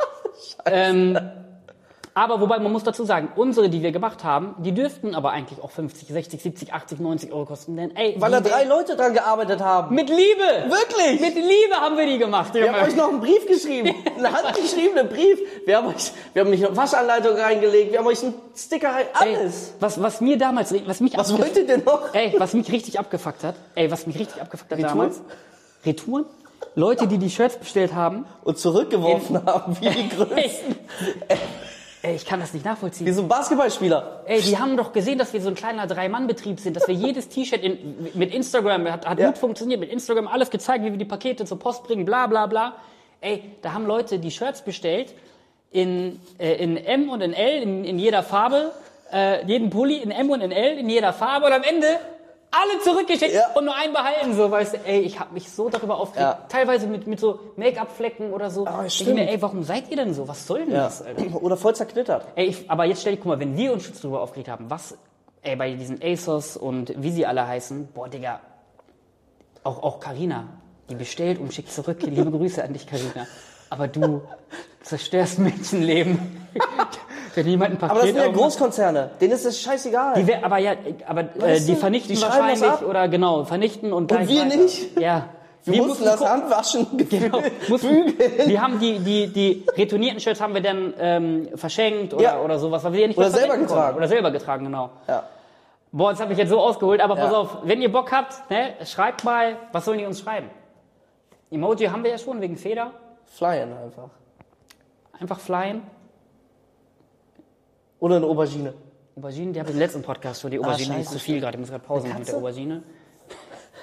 Aber wobei, man muss dazu sagen, unsere, die wir gemacht haben, die dürften aber eigentlich auch 50, 60, 70, 80, 90 € kosten. Denn, weil da 3 Leute dran gearbeitet haben. Mit Liebe! Wirklich? Mit Liebe haben wir die gemacht. Wir haben euch noch einen Brief geschrieben. Einen handgeschriebenen Brief. Wir haben nicht eine Waschanleitung reingelegt. Wir haben euch einen Sticker rein. Alles. Was mir damals, was wollt ihr denn noch? Was mich richtig abgefuckt hat damals. Retouren? Leute, die Shirts bestellt haben. Und zurückgeworfen haben, wie die Größten. Ich kann das nicht nachvollziehen. Wie so ein Basketballspieler. Die haben doch gesehen, dass wir so ein kleiner 3-Mann-Betrieb sind, dass wir jedes T-Shirt mit Instagram, hat gut funktioniert, mit Instagram alles gezeigt, wie wir die Pakete zur Post bringen, bla bla bla. Da haben Leute die Shirts bestellt in M und in L, in jeder Farbe, jeden Pulli in M und in L, in jeder Farbe und am Ende alle zurückgeschickt und nur einen behalten, so, weißt du, ich habe mich so darüber aufgeregt, teilweise mit so Make-up-Flecken oder so. Ich denke mir, warum seid ihr denn so? Was soll denn das, Alter? Oder voll zerknittert. Aber jetzt stell dir, guck mal, wenn wir uns schon darüber aufgeregt haben, bei diesen ASOS und wie sie alle heißen, boah, Digga, auch Carina, die bestellt und schickt zurück, liebe Grüße an dich, Carina. Aber du zerstörst Menschenleben. Wenn jemand ein Paket aber das sind ja Großkonzerne, denen ist das scheißegal. Die vernichten die wahrscheinlich oder vernichten und wir weiter. Nicht? Ja. Wir mussten das Handwaschen bügeln. Wir haben die retournierten Shirts haben wir dann verschenkt oder sowas, weil wir ja nicht oder selber getragen. Oder selber getragen, genau. Ja. Boah, das habe ich jetzt so ausgeholt, aber pass auf, wenn ihr Bock habt, ne, schreibt mal, was sollen die uns schreiben? Emoji haben wir ja schon, wegen Feder. Flyen einfach. Einfach flyen. Oder eine Aubergine. Aubergine, die habe ich im letzten Podcast schon. Die Aubergine ist zu viel gerade. Ich muss gerade Pause machen mit der Aubergine.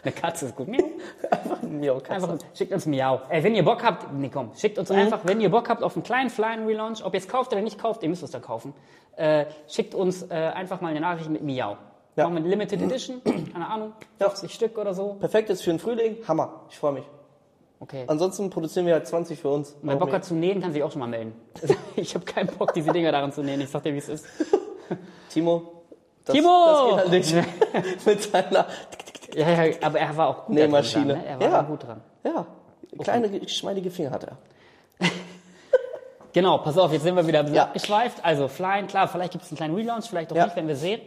Eine Katze ist gut. Miau. Miau, Katze. Einfach, schickt uns Miau. Wenn ihr Bock habt, schickt uns einfach, wenn ihr Bock habt auf einen kleinen Flying Relaunch, ob ihr es kauft oder nicht kauft, ihr müsst es da kaufen, schickt uns einfach mal eine Nachricht mit Miau. Ja. Machen wir eine Limited Edition, keine Ahnung, 50 Stück oder so. Perfekt ist für den Frühling, Hammer, ich freue mich. Okay. Ansonsten produzieren wir halt 20 für uns. Wer Bock hat zu nähen, kann sich auch schon mal melden. Ich habe keinen Bock, diese Dinger daran zu nähen. Ich sag dir, wie es ist. Timo! Das geht halt nicht. Mit seiner... Ja, aber er war auch gut dran. Nähmaschine. Ne? Er war gut dran. Ja, kleine, geschmeidige Finger hat er. Genau, pass auf, jetzt sind wir wieder ein bisschen abgeschweift. Also Flyen, klar, vielleicht gibt es einen kleinen Relaunch, vielleicht auch nicht, wenn wir sehen.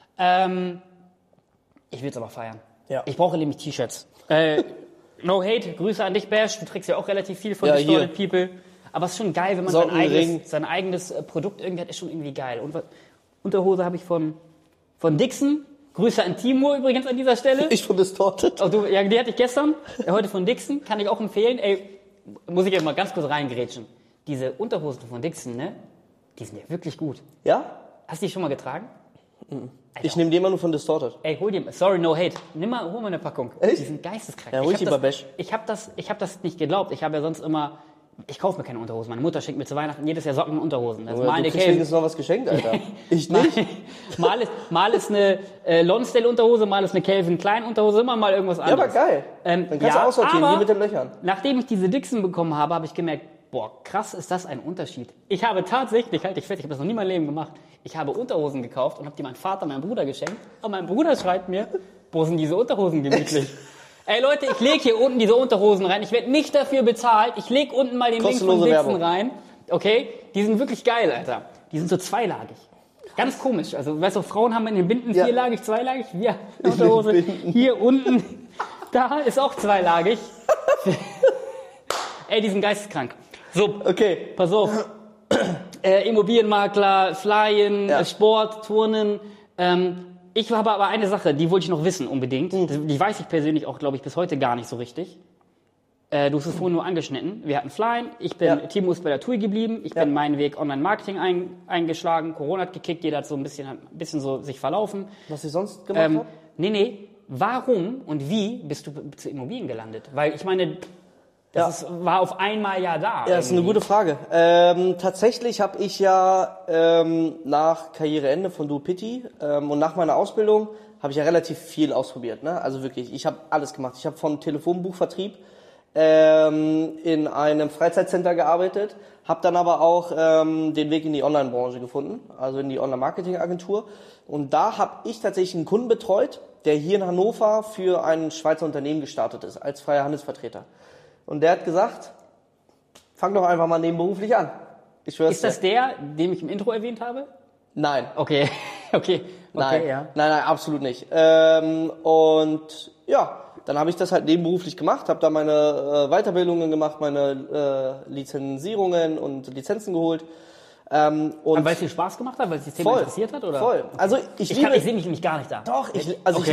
Ich will es aber feiern. Ja. Ich brauche nämlich T-Shirts. No hate, Grüße an dich, Bash. Du trägst ja auch relativ viel von Distorted People. Aber es ist schon geil, wenn man sein eigenes Produkt irgendwie hat, ist schon irgendwie geil. Und Unterhose habe ich von Dixon. Grüße an Timo übrigens an dieser Stelle. Ich von Distorted. Oh, die hatte ich gestern. Heute von Dixon. Kann ich auch empfehlen. Ey, muss ich ja mal ganz kurz reingrätschen. Diese Unterhosen von Dixon, ne? Die sind ja wirklich gut. Ja? Hast du die schon mal getragen? Ich nehme die immer nur von Distorted. Ey, hol dir, sorry, no hate. Hol mal eine Packung. Echt? Die sind geisteskrank. Ja, hol ich die bei Bash. Ich hab das nicht geglaubt. Ich habe ja sonst immer, ich kaufe mir keine Unterhosen. Meine Mutter schenkt mir zu Weihnachten jedes Jahr Socken und Unterhosen. Also Du kriegst wenigstens noch was geschenkt, Alter. Ich nicht. Mal ist eine Lonsdale-Unterhose, mal ist eine Calvin Klein-Unterhose, immer mal irgendwas anderes. Ja, aber geil. Dann kannst du aussortieren, hier mit den Löchern. Nachdem ich diese Dixon bekommen habe, habe ich gemerkt, boah, krass ist das ein Unterschied. Ich habe tatsächlich, halt dich fest, ich habe das noch nie in meinem Leben gemacht, ich habe Unterhosen gekauft und habe die meinem Vater, meinem Bruder geschenkt. Und mein Bruder schreibt mir, wo sind diese Unterhosen gemütlich? Ey Leute, ich lege hier unten diese Unterhosen rein. Ich werde nicht dafür bezahlt. Ich lege unten mal den Link von Dixon rein. Okay? Die sind wirklich geil, Alter. Die sind so zweilagig. Ganz komisch. Also, weißt du, Frauen haben in den Binden vierlagig, zweilagig. Wir Unterhose hier unten. Da ist auch zweilagig. Ey, die sind geisteskrank. So, okay. Pass auf. Immobilienmakler, Flyen, Sport, Turnen. Ich habe aber eine Sache, die wollte ich noch wissen unbedingt. Die weiß ich persönlich auch, glaube ich, bis heute gar nicht so richtig. Du hast es vorhin nur angeschnitten. Wir hatten Flyen, Timo ist bei der TUI geblieben, ich bin meinen Weg Online-Marketing eingeschlagen, Corona hat gekickt, jeder hat so ein bisschen so sich verlaufen. Was ich sonst gemacht habe? Nee. Warum und wie bist du zu Immobilien gelandet? Weil ich meine, war auf einmal da. Ja, das ist eine gute Frage. Tatsächlich habe ich nach Karriereende von DoPitti und nach meiner Ausbildung habe ich ja relativ viel ausprobiert. Ne? Also wirklich, ich habe alles gemacht. Ich habe von Telefonbuchvertrieb in einem Freizeitcenter gearbeitet, habe dann aber auch den Weg in die Online-Branche gefunden, also in die Online-Marketing-Agentur. Und da habe ich tatsächlich einen Kunden betreut, der hier in Hannover für ein Schweizer Unternehmen gestartet ist, als freier Handelsvertreter. Und der hat gesagt, fang doch einfach mal nebenberuflich an. Ich schwör's dir. Ist das der, den ich im Intro erwähnt habe? Nein. Okay. Nein, absolut nicht. Und ja, dann habe ich das halt nebenberuflich gemacht, habe da meine Weiterbildungen gemacht, meine Lizenzierungen und Lizenzen geholt. Und weil es dir Spaß gemacht hat, weil es das Thema interessiert hat? Oder? Voll. Okay. Also ich sehe mich nämlich gar nicht da. Doch, ich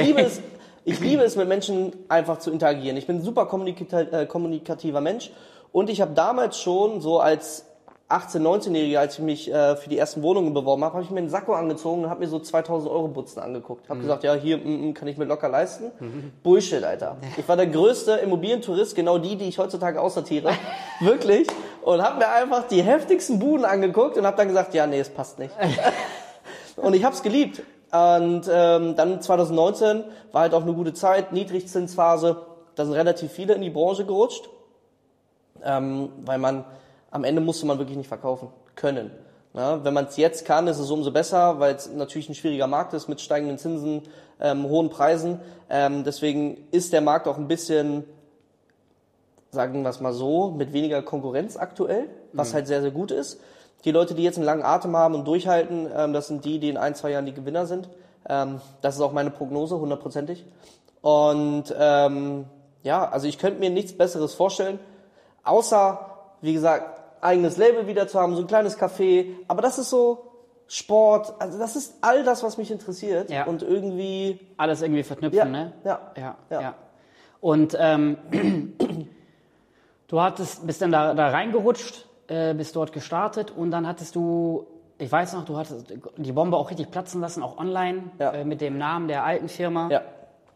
liebe es, mit Menschen einfach zu interagieren. Ich bin ein super kommunikativer Mensch und ich habe damals schon so als 18-, 19-Jähriger, als ich mich für die ersten Wohnungen beworben habe ich mir einen Sakko angezogen und habe mir so 2.000 € Butzen angeguckt. Habe gesagt, ja, hier kann ich mir locker leisten. Bullshit, Alter. Ich war der größte Immobilientourist, genau die ich heutzutage aussortiere. Wirklich. Und habe mir einfach die heftigsten Buden angeguckt und habe dann gesagt, ja, nee, es passt nicht. Und ich habe es geliebt. Und dann 2019 war halt auch eine gute Zeit, Niedrigzinsphase. Da sind relativ viele in die Branche gerutscht, weil am Ende musste man wirklich nicht verkaufen können. Ja, wenn man es jetzt kann, ist es umso besser, weil es natürlich ein schwieriger Markt ist mit steigenden Zinsen, hohen Preisen. Deswegen ist der Markt auch ein bisschen, sagen wir es mal so, mit weniger Konkurrenz aktuell, was halt sehr, sehr gut ist. Die Leute, die jetzt einen langen Atem haben und durchhalten, das sind die in 1-2 Jahren die Gewinner sind. Das ist auch meine Prognose, 100%. Und also ich könnte mir nichts Besseres vorstellen, außer, wie gesagt, eigenes Label wieder zu haben, so ein kleines Café. Aber das ist so Sport, also das ist all das, was mich interessiert. Ja. Und irgendwie... Alles irgendwie verknüpfen, ne? Ja. Und du bist dann da reingerutscht, bist dort gestartet und dann hattest du, ich weiß noch, du hattest die Bombe auch richtig platzen lassen, auch online, mit dem Namen der alten Firma. Ja.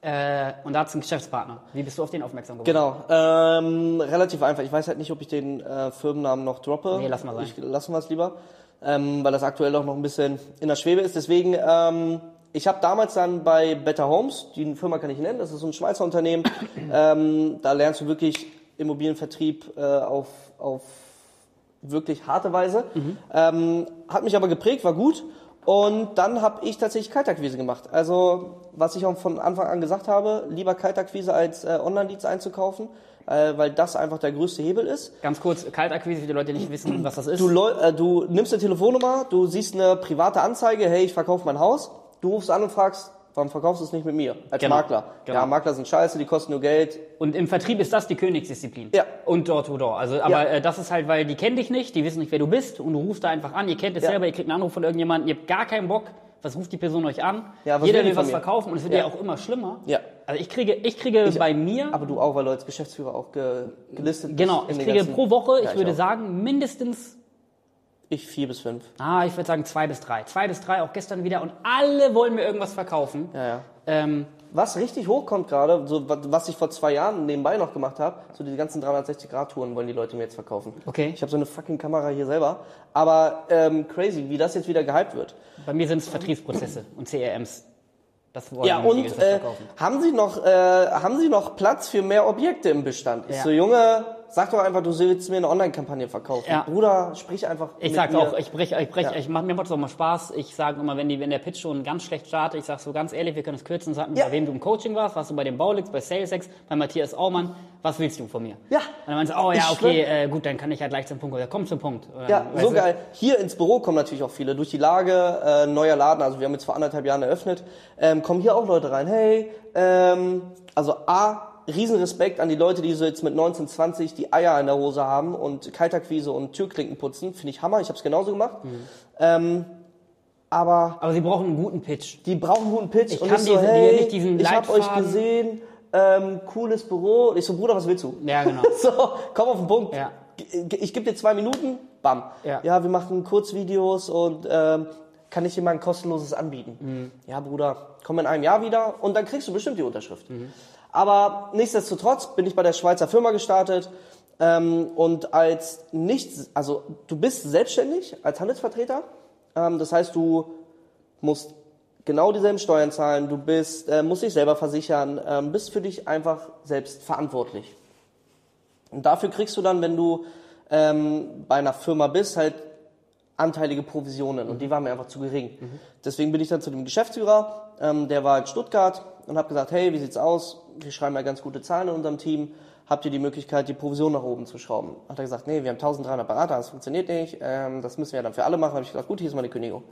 Und da hat es einen Geschäftspartner. Wie bist du auf den aufmerksam geworden? Genau, relativ einfach. Ich weiß halt nicht, ob ich den Firmennamen noch droppe. Nee, lass mal sein. Lassen wir es lieber, weil das aktuell auch noch ein bisschen in der Schwebe ist. Deswegen, ich habe damals dann bei Better Homes, die Firma kann ich nennen, das ist so ein Schweizer Unternehmen, da lernst du wirklich Immobilienvertrieb auf wirklich harte Weise. Hat mich aber geprägt, war gut. Und dann habe ich tatsächlich Kaltakquise gemacht. Also, was ich auch von Anfang an gesagt habe, lieber Kaltakquise als Online-Leads einzukaufen, weil das einfach der größte Hebel ist. Ganz kurz, Kaltakquise, für die Leute, die nicht wissen, was das ist. Du nimmst eine Telefonnummer, du siehst eine private Anzeige, hey, ich verkaufe mein Haus. Du rufst an und fragst, warum verkaufst du es nicht mit mir als Makler? Genau. Ja, Makler sind scheiße, die kosten nur Geld. Und im Vertrieb ist das die Königsdisziplin. Ja. Und Door-to-Door. Also, aber das ist halt, weil die kennen dich nicht, die wissen nicht, wer du bist und du rufst da einfach an, ihr kennt es selber, ihr kriegt einen Anruf von irgendjemandem, ihr habt gar keinen Bock, was ruft die Person euch an? Ja, jeder will was verkaufen und es wird ja auch immer schlimmer. Ja. Also ich kriege bei mir... Aber du auch, weil du als Geschäftsführer auch gelistet bist. Genau, ich kriege pro Woche, ich würde sagen, mindestens... Ich 4 bis 5. Ich würde sagen 2 bis 3. 2 bis 3 auch gestern wieder und alle wollen mir irgendwas verkaufen. Ja. Was richtig hochkommt gerade, so was ich vor 2 Jahren nebenbei noch gemacht habe, so die ganzen 360-Grad-Touren wollen die Leute mir jetzt verkaufen. Okay. Ich habe so eine fucking Kamera hier selber. Aber crazy, wie das jetzt wieder gehypt wird. Bei mir sind es Vertriebsprozesse und CRMs. Das wollen ja, und verkaufen. Haben Sie noch Platz für mehr Objekte im Bestand? Ich so, Junge, sag doch einfach, du willst mir eine Online-Kampagne verkaufen. Ja. Bruder, sprich einfach Ich mit sag's mir. auch, mir macht es auch mal Spaß. Ich sage immer, wenn der Pitch schon ganz schlecht startet, ich sag so ganz ehrlich, wir können es kürzen, sag mir, bei wem du im Coaching warst du bei dem Baulix, bei SalesX, bei Matthias Aumann, was willst du von mir? Ja. Und dann meinst du, gut, dann kann ich ja gleich zum Punkt, oder komm zum Punkt. Oder, ja, so geil. Hier ins Büro kommen natürlich auch viele, durch die Lage, neuer Laden, also wir haben jetzt vor 1,5 Jahren eröffnet, kommen hier auch Leute rein, hey, Riesenrespekt an die Leute, die so jetzt mit 19, 20 die Eier in der Hose haben und Kaltakquise und Türklinken putzen. Finde ich Hammer, ich habe es genauso gemacht. Aber sie brauchen einen guten Pitch. Die brauchen einen guten Pitch. Ich kann nicht diesen ich habe euch gesehen, cooles Büro. Ich so, Bruder, was willst du? Ja, genau. So, komm auf den Punkt. Ja. Ich gebe dir 2 Minuten, bam. Ja, wir machen Kurzvideos und kann ich dir mal ein kostenloses anbieten. Ja, Bruder, komm in einem Jahr wieder und dann kriegst du bestimmt die Unterschrift. Aber nichtsdestotrotz bin ich bei der Schweizer Firma gestartet und du bist selbstständig als Handelsvertreter. Das heißt, du musst genau dieselben Steuern zahlen, du musst dich selber versichern, bist für dich einfach selbst verantwortlich. Und dafür kriegst du dann, wenn du bei einer Firma bist, halt anteilige Provisionen und die waren mir einfach zu gering. Deswegen bin ich dann zu dem Geschäftsführer, der war in Stuttgart und habe gesagt, hey, wie sieht's aus? Wir schreiben ja ganz gute Zahlen in unserem Team. Habt ihr die Möglichkeit, die Provision nach oben zu schrauben? Hat er gesagt, nee, wir haben 1300 Berater, das funktioniert nicht, das müssen wir ja dann für alle machen. Habe ich gesagt, gut, hier ist meine Kündigung.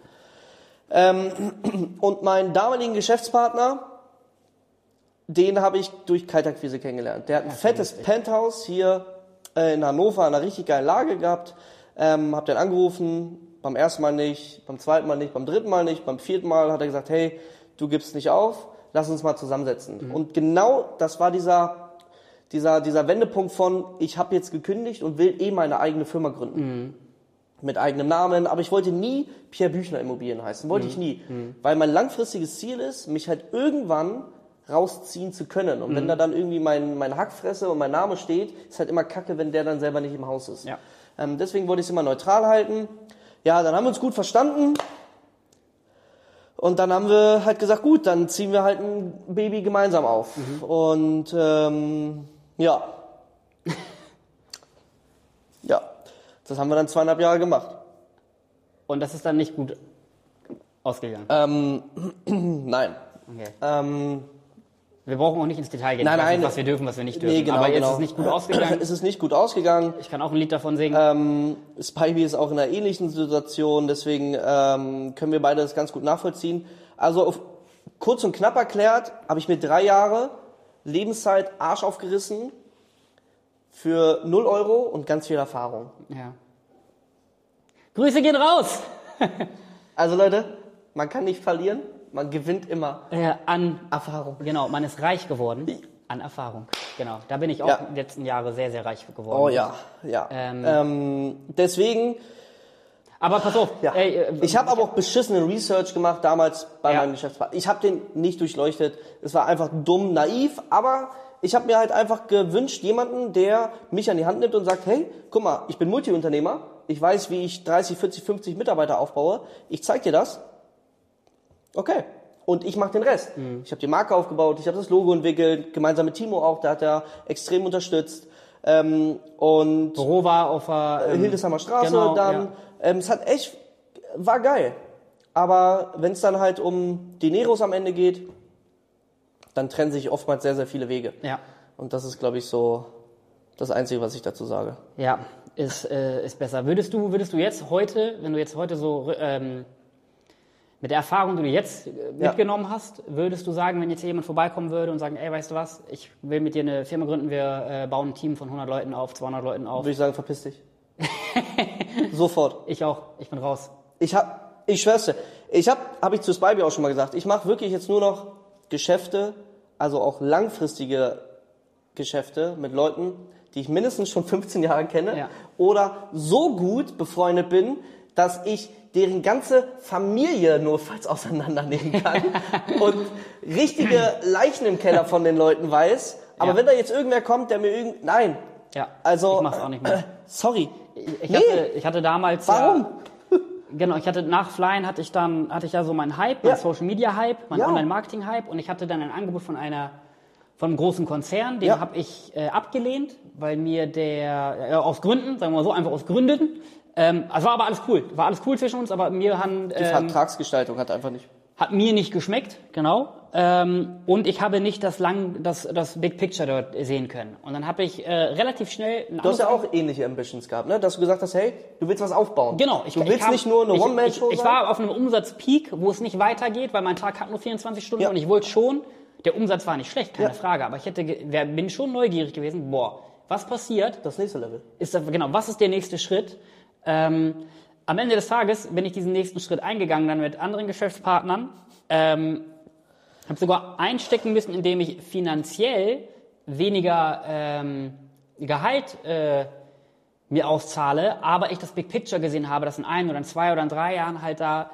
Und meinen damaligen Geschäftspartner, den habe ich durch Kaltakquise kennengelernt. Der hat ein fettes Penthouse hier in Hannover in einer richtig geilen Lage gehabt. Hab den angerufen, beim ersten Mal nicht, beim zweiten Mal nicht, beim dritten Mal nicht, beim vierten Mal hat er gesagt, hey, du gibst nicht auf, lass uns mal zusammensetzen. Und genau das war dieser Wendepunkt von, ich habe jetzt gekündigt und will meine eigene Firma gründen. Mit eigenem Namen, aber ich wollte nie Pierre Büchner Immobilien heißen, wollte ich nie. Weil mein langfristiges Ziel ist, mich halt irgendwann rausziehen zu können. Und wenn da dann irgendwie mein Hackfresse und mein Name steht, ist halt immer kacke, wenn der dann selber nicht im Haus ist. Ja. Deswegen wollte ich es immer neutral halten. Ja, dann haben wir uns gut verstanden. Und dann haben wir halt gesagt, gut, dann ziehen wir halt ein Baby gemeinsam auf. Und ja, das haben wir dann 2,5 Jahre gemacht. Und das ist dann nicht gut ausgegangen? Nein. Okay. Wir brauchen auch nicht ins Detail gehen, nein, was wir dürfen, was wir nicht dürfen. Nee, genau, aber jetzt ist es nicht gut ausgegangen. Es ist nicht gut ausgegangen. Ich kann auch ein Lied davon singen. Spivey ist auch in einer ähnlichen Situation, deswegen können wir beide das ganz gut nachvollziehen. Also kurz und knapp erklärt, habe ich mir 3 Jahre Lebenszeit Arsch aufgerissen für 0 Euro und ganz viel Erfahrung. Ja. Grüße gehen raus! Also Leute, man kann nicht verlieren. Man gewinnt immer an Erfahrung. Genau, man ist reich geworden an Erfahrung. Genau, da bin ich auch die letzten Jahre sehr, sehr reich geworden. Oh ja. Deswegen... Aber pass auf. Ja. Ich habe aber auch beschissene Research gemacht damals bei meinem Geschäftspartner. Ich habe den nicht durchleuchtet. Es war einfach dumm, naiv, aber ich habe mir halt einfach gewünscht, jemanden, der mich an die Hand nimmt und sagt, hey, guck mal, ich bin Multiunternehmer, ich weiß, wie ich 30, 40, 50 Mitarbeiter aufbaue, ich zeig dir das. Okay. Und ich mache den Rest. Ich habe die Marke aufgebaut, ich habe das Logo entwickelt, gemeinsam mit Timo auch, der hat ja extrem unterstützt. Und Büro war auf der Hildesheimer Straße, genau, dann es hat echt, war geil. Aber wenn es dann halt um Dineros am Ende geht, dann trennen sich oftmals sehr, sehr viele Wege. Ja. Und das ist, glaube ich, so das Einzige, was ich dazu sage. Ja, ist besser. Würdest du jetzt heute, wenn du jetzt heute so mit der Erfahrung, die du jetzt mitgenommen hast, würdest du sagen, wenn jetzt hier jemand vorbeikommen würde und sagen, ey, weißt du was, ich will mit dir eine Firma gründen, wir bauen ein Team von 100 Leuten auf, 200 Leuten auf. Würde ich sagen, verpiss dich. Sofort. Ich auch, ich bin raus. Ich schwör's dir, hab ich zu Spybe auch schon mal gesagt, ich mache wirklich jetzt nur noch Geschäfte, also auch langfristige Geschäfte mit Leuten, die ich mindestens schon 15 Jahre kenne oder so gut befreundet bin, dass ich deren ganze Familie notfalls auseinandernehmen kann und richtige Leichen im Keller von den Leuten weiß. Aber wenn da jetzt irgendwer kommt, der mir nein. Ja, also, ich mach's auch nicht mehr. Sorry. Ich hatte damals... Warum? Genau, nach Flyen hatte ich ja so meinen Hype, meinen Social Media Hype, meinen Online Marketing Hype und ich hatte dann ein Angebot von einem großen Konzern, den habe ich abgelehnt, weil mir aus Gründen, sagen wir mal so, einfach aus Gründen, also war aber alles cool zwischen uns, aber mir die Vertragsgestaltung hat mir nicht geschmeckt, genau. Und ich habe nicht das Big Picture dort sehen können. Und dann habe ich relativ schnell... Du hast ja auch ähnliche Ambitions gehabt, ne? Dass du gesagt hast, hey, du willst was aufbauen. Genau. Du willst nicht nur eine One-Man-Show sein? Ich war auf einem Umsatzpeak, wo es nicht weitergeht, weil mein Tag hat nur 24 Stunden und ich wollte schon... Der Umsatz war nicht schlecht, keine Frage, aber bin schon neugierig gewesen. Was passiert? Das nächste Level. Was ist der nächste Schritt? Am Ende des Tages bin ich diesen nächsten Schritt eingegangen, dann mit anderen Geschäftspartnern. Habe sogar einstecken müssen, indem ich finanziell weniger Gehalt mir auszahle, aber ich das Big Picture gesehen habe, dass in 1 oder in 2 oder in 3 Jahren halt da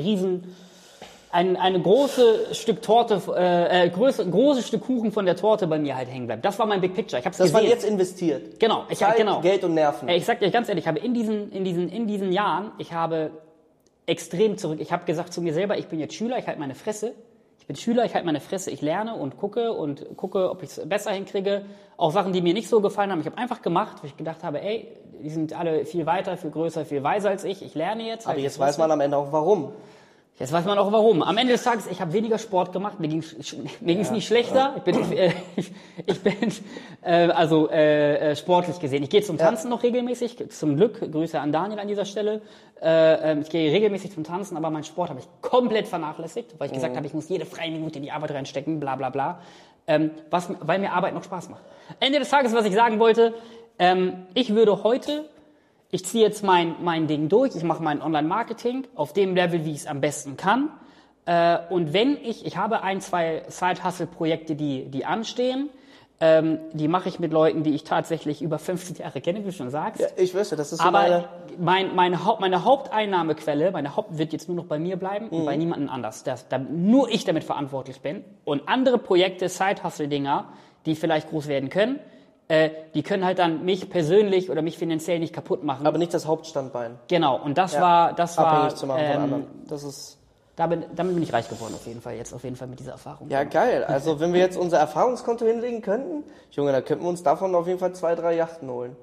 eine große Stück Torte, großes Stück Kuchen von der Torte bei mir halt hängen bleibt. Das war mein Big Picture. Ich hab's gesehen. Das war jetzt investiert. Genau. Geld und Nerven. Ich sag dir ganz ehrlich, ich habe in diesen Jahren, ich habe extrem zurück. Ich habe gesagt zu mir selber, ich bin jetzt Schüler, ich halte meine Fresse. Ich bin Schüler, ich halte meine Fresse, ich lerne und gucke, ob ich es besser hinkriege. Auch Sachen, die mir nicht so gefallen haben. Ich habe einfach gemacht, weil ich gedacht habe, ey, die sind alle viel weiter, viel größer, viel weiser als ich. Ich lerne jetzt. Aber jetzt weiß man am Ende auch warum. Jetzt weiß man auch warum. Am Ende des Tages, ich habe weniger Sport gemacht, mir ging's nicht schlechter. Ich bin sportlich gesehen. Ich gehe zum Tanzen noch regelmäßig, zum Glück. Grüße an Daniel an dieser Stelle. Ich gehe regelmäßig zum Tanzen, aber meinen Sport habe ich komplett vernachlässigt, weil ich gesagt habe, ich muss jede freie Minute in die Arbeit reinstecken, bla bla bla. Weil mir Arbeit noch Spaß macht. Ende des Tages, was ich sagen wollte, ich würde heute... Ich ziehe jetzt mein Ding durch, ich mache mein Online-Marketing auf dem Level, wie ich es am besten kann. Und wenn ich habe 1, 2 Side-Hustle-Projekte, die anstehen, die mache ich mit Leuten, die ich tatsächlich über 15 Jahre kenne, wie du schon sagst. Ja, ich wüsste, das ist so aber meine Haupteinnahmequelle, wird jetzt nur noch bei mir bleiben und bei niemandem anders, nur ich damit verantwortlich bin. Und andere Projekte, Side-Hustle-Dinger, die vielleicht groß werden können, die können halt dann mich persönlich oder mich finanziell nicht kaputt machen. Aber nicht das Hauptstandbein. Genau, und das war abhängig zu machen von anderen. Das ist damit bin ich reich geworden auf jeden Fall mit dieser Erfahrung. Ja, geil. Also wenn wir jetzt unser Erfahrungskonto hinlegen könnten, Junge, da könnten wir uns davon auf jeden Fall 2, 3 Yachten holen.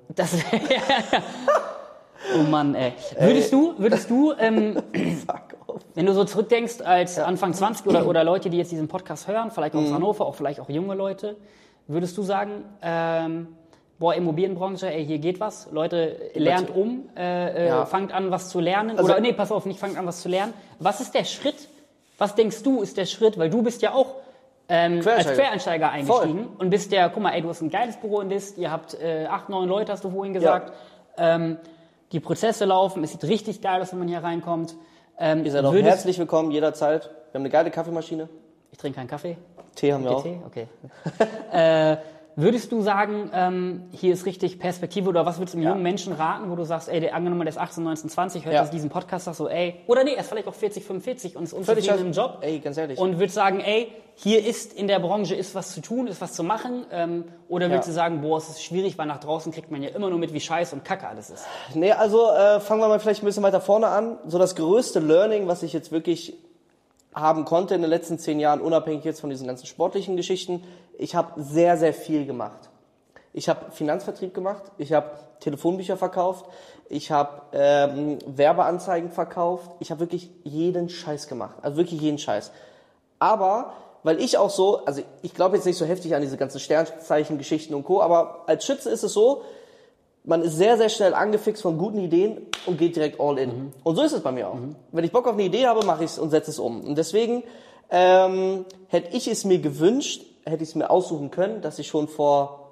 Oh Mann, ey. Würdest du wenn du so zurückdenkst als Anfang 20 oder Leute, die jetzt diesen Podcast hören, vielleicht aus Hannover, auch vielleicht auch junge Leute, würdest du sagen, Immobilienbranche, ey, hier geht was, Leute, lernt fangt an, was zu lernen, also, oder nee, pass auf, nicht fangt an, was zu lernen. Was ist der Schritt? Was denkst du, ist der Schritt? Weil du bist ja auch als Quereinsteiger eingestiegen und bist guck mal, ey, du hast ein geiles Büro in List, ihr habt 8, 9 Leute, hast du vorhin gesagt, die Prozesse laufen, es sieht richtig geil aus, wenn man hier reinkommt. Ihr seid auch herzlich willkommen, jederzeit. Wir haben eine geile Kaffeemaschine. Ich trinke keinen Kaffee. Tee haben wir auch. Tee? Okay. Würdest du sagen, hier ist richtig Perspektive oder was würdest du einem jungen Menschen raten, wo du sagst, ey, angenommen, der ist 18, 19, 20, hört jetzt diesen Podcast, sagst so, ey, oder nee, er ist vielleicht auch 40, 45 und ist unzufrieden im Job. Ey, ganz ehrlich. Und würdest sagen, ey, hier ist in der Branche ist was zu tun, ist was zu machen, oder würdest du sagen, boah, es ist schwierig, weil nach draußen kriegt man ja immer nur mit, wie scheiße und kacke alles ist. Nee, also fangen wir mal vielleicht ein bisschen weiter vorne an. So das größte Learning, was ich jetzt wirklich haben konnte in den letzten 10 Jahren, unabhängig jetzt von diesen ganzen sportlichen Geschichten, ich habe sehr, sehr viel gemacht. Ich habe Finanzvertrieb gemacht, ich habe Telefonbücher verkauft, ich habe Werbeanzeigen verkauft, ich habe wirklich jeden Scheiß gemacht, also wirklich jeden Scheiß. Aber, weil ich auch so, also ich glaube jetzt nicht so heftig an diese ganzen Sternzeichen-Geschichten und Co., aber als Schütze ist es so, man ist sehr, sehr schnell angefixt von guten Ideen und geht direkt all in. Und so ist es bei mir auch. Wenn ich Bock auf eine Idee habe, mache ich es und setze es um. Und deswegen hätte ich es mir gewünscht, hätte ich es mir aussuchen können, dass ich schon vor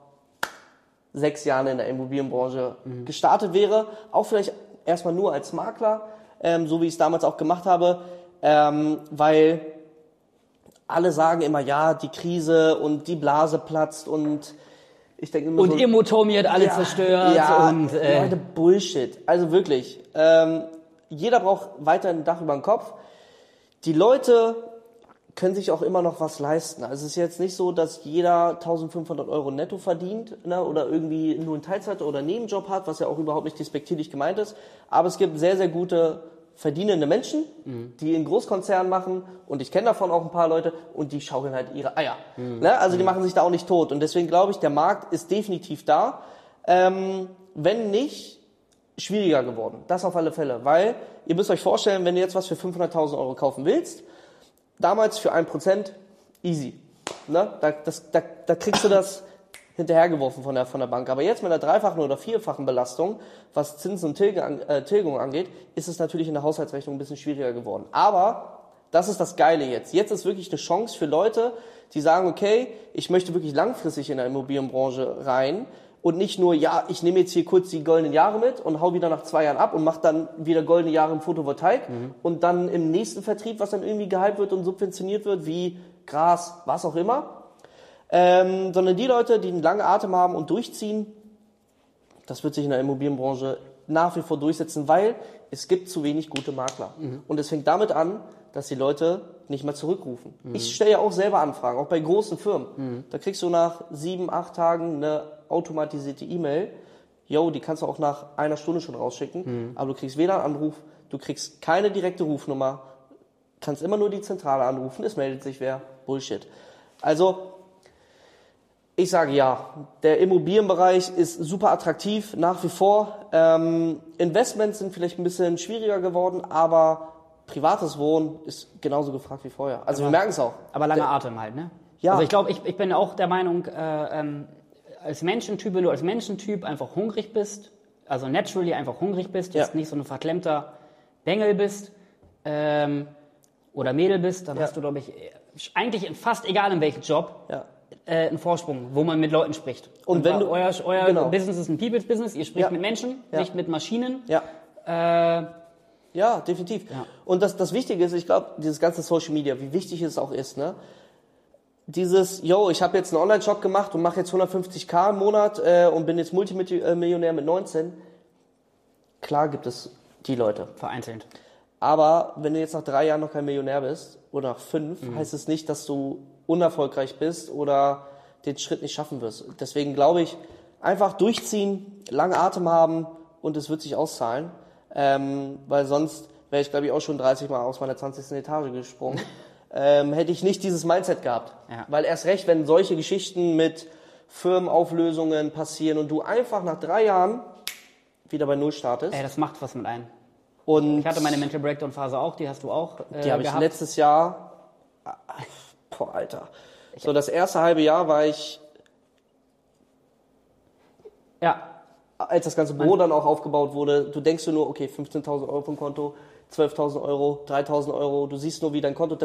6 Jahren in der Immobilienbranche gestartet wäre. Auch vielleicht erstmal nur als Makler, so wie ich es damals auch gemacht habe, weil alle sagen immer, ja, die Krise und die Blase platzt und ich denke immer und so, Immotomi hat alle zerstört. Ja, und Leute, Bullshit. Also wirklich. Jeder braucht weiterhin ein Dach über dem Kopf. Die Leute können sich auch immer noch was leisten. Also es ist jetzt nicht so, dass jeder 1.500 Euro netto verdient, ne, oder irgendwie nur einen Teilzeit- oder Nebenjob hat, was ja auch überhaupt nicht despektierlich gemeint ist. Aber es gibt sehr, sehr gute verdienende Menschen, die in Großkonzernen machen, und ich kenne davon auch ein paar Leute, und die schaukeln halt ihre Eier. Ne? Also die machen sich da auch nicht tot. Und deswegen glaube ich, der Markt ist definitiv da. Wenn nicht, schwieriger geworden. Das auf alle Fälle. Weil, ihr müsst euch vorstellen, wenn du jetzt was für 500.000 Euro kaufen willst, damals für 1%, easy. Ne? Da kriegst du das hinterhergeworfen von der Bank. Aber jetzt mit einer 3-fachen oder 4-fachen Belastung, was Zinsen und Tilgung angeht, ist es natürlich in der Haushaltsrechnung ein bisschen schwieriger geworden. Aber das ist das Geile jetzt. Jetzt ist wirklich eine Chance für Leute, die sagen, okay, ich möchte wirklich langfristig in der Immobilienbranche rein und nicht nur, ja, ich nehme jetzt hier kurz die goldenen Jahre mit und hau wieder nach 2 Jahren ab und mache dann wieder goldene Jahre im Photovoltaik und dann im nächsten Vertrieb, was dann irgendwie gehypt wird und subventioniert wird, wie Gras, was auch immer. Sondern die Leute, die einen langen Atem haben und durchziehen, das wird sich in der Immobilienbranche nach wie vor durchsetzen, weil es gibt zu wenig gute Makler. Und es fängt damit an, dass die Leute nicht mehr zurückrufen. Ich stelle ja auch selber Anfragen, auch bei großen Firmen. Da kriegst du nach 7, 8 Tagen eine automatisierte E-Mail. Yo, die kannst du auch nach 1 Stunde schon rausschicken, aber du kriegst weder einen Anruf, du kriegst keine direkte Rufnummer, kannst immer nur die Zentrale anrufen, es meldet sich wer. Bullshit. Also, ich sage ja, der Immobilienbereich ist super attraktiv, nach wie vor. Investments sind vielleicht ein bisschen schwieriger geworden, aber privates Wohnen ist genauso gefragt wie vorher. Also wir merken es auch. Aber langer Atem halt, ne? Ja. Also ich glaube, ich bin auch der Meinung, als Menschentyp, wenn du als Menschentyp einfach hungrig bist, also naturally einfach hungrig bist, jetzt nicht so ein verklemmter Bengel bist oder Mädel bist, dann hast du, glaube ich, eigentlich fast egal in welchem Job, einen Vorsprung, wo man mit Leuten spricht. Und wenn du euer Business ist ein People's Business, ihr spricht mit Menschen, nicht mit Maschinen. Ja, definitiv. Ja. Und das Wichtige ist, ich glaube, dieses ganze Social Media, wie wichtig es auch ist, ne? Dieses, ich habe jetzt einen Online-Shop gemacht und mache jetzt 150.000 im Monat und bin jetzt Multimillionär mit 19. Klar gibt es die Leute. Vereinzelt. Aber wenn du jetzt nach 3 Jahren noch kein Millionär bist oder nach 5, heißt es nicht, dass du unerfolgreich bist oder den Schritt nicht schaffen wirst. Deswegen glaube ich, einfach durchziehen, langen Atem haben und es wird sich auszahlen. Weil sonst wäre ich, glaube ich, auch schon 30 Mal aus meiner 20. Etage gesprungen. Hätte ich nicht dieses Mindset gehabt. Ja. Weil erst recht, wenn solche Geschichten mit Firmenauflösungen passieren und du einfach nach 3 Jahren wieder bei Null startest. Ey, das macht was mit einem. Und ich hatte meine Mental Breakdown Phase auch, die hast du auch die habe ich letztes Jahr, Alter. So das erste halbe Jahr war ich, als das ganze Büro dann auch aufgebaut wurde, du denkst dir nur, okay, 15.000 Euro vom Konto, 12.000 Euro, 3.000 Euro, du siehst nur, wie dein Konto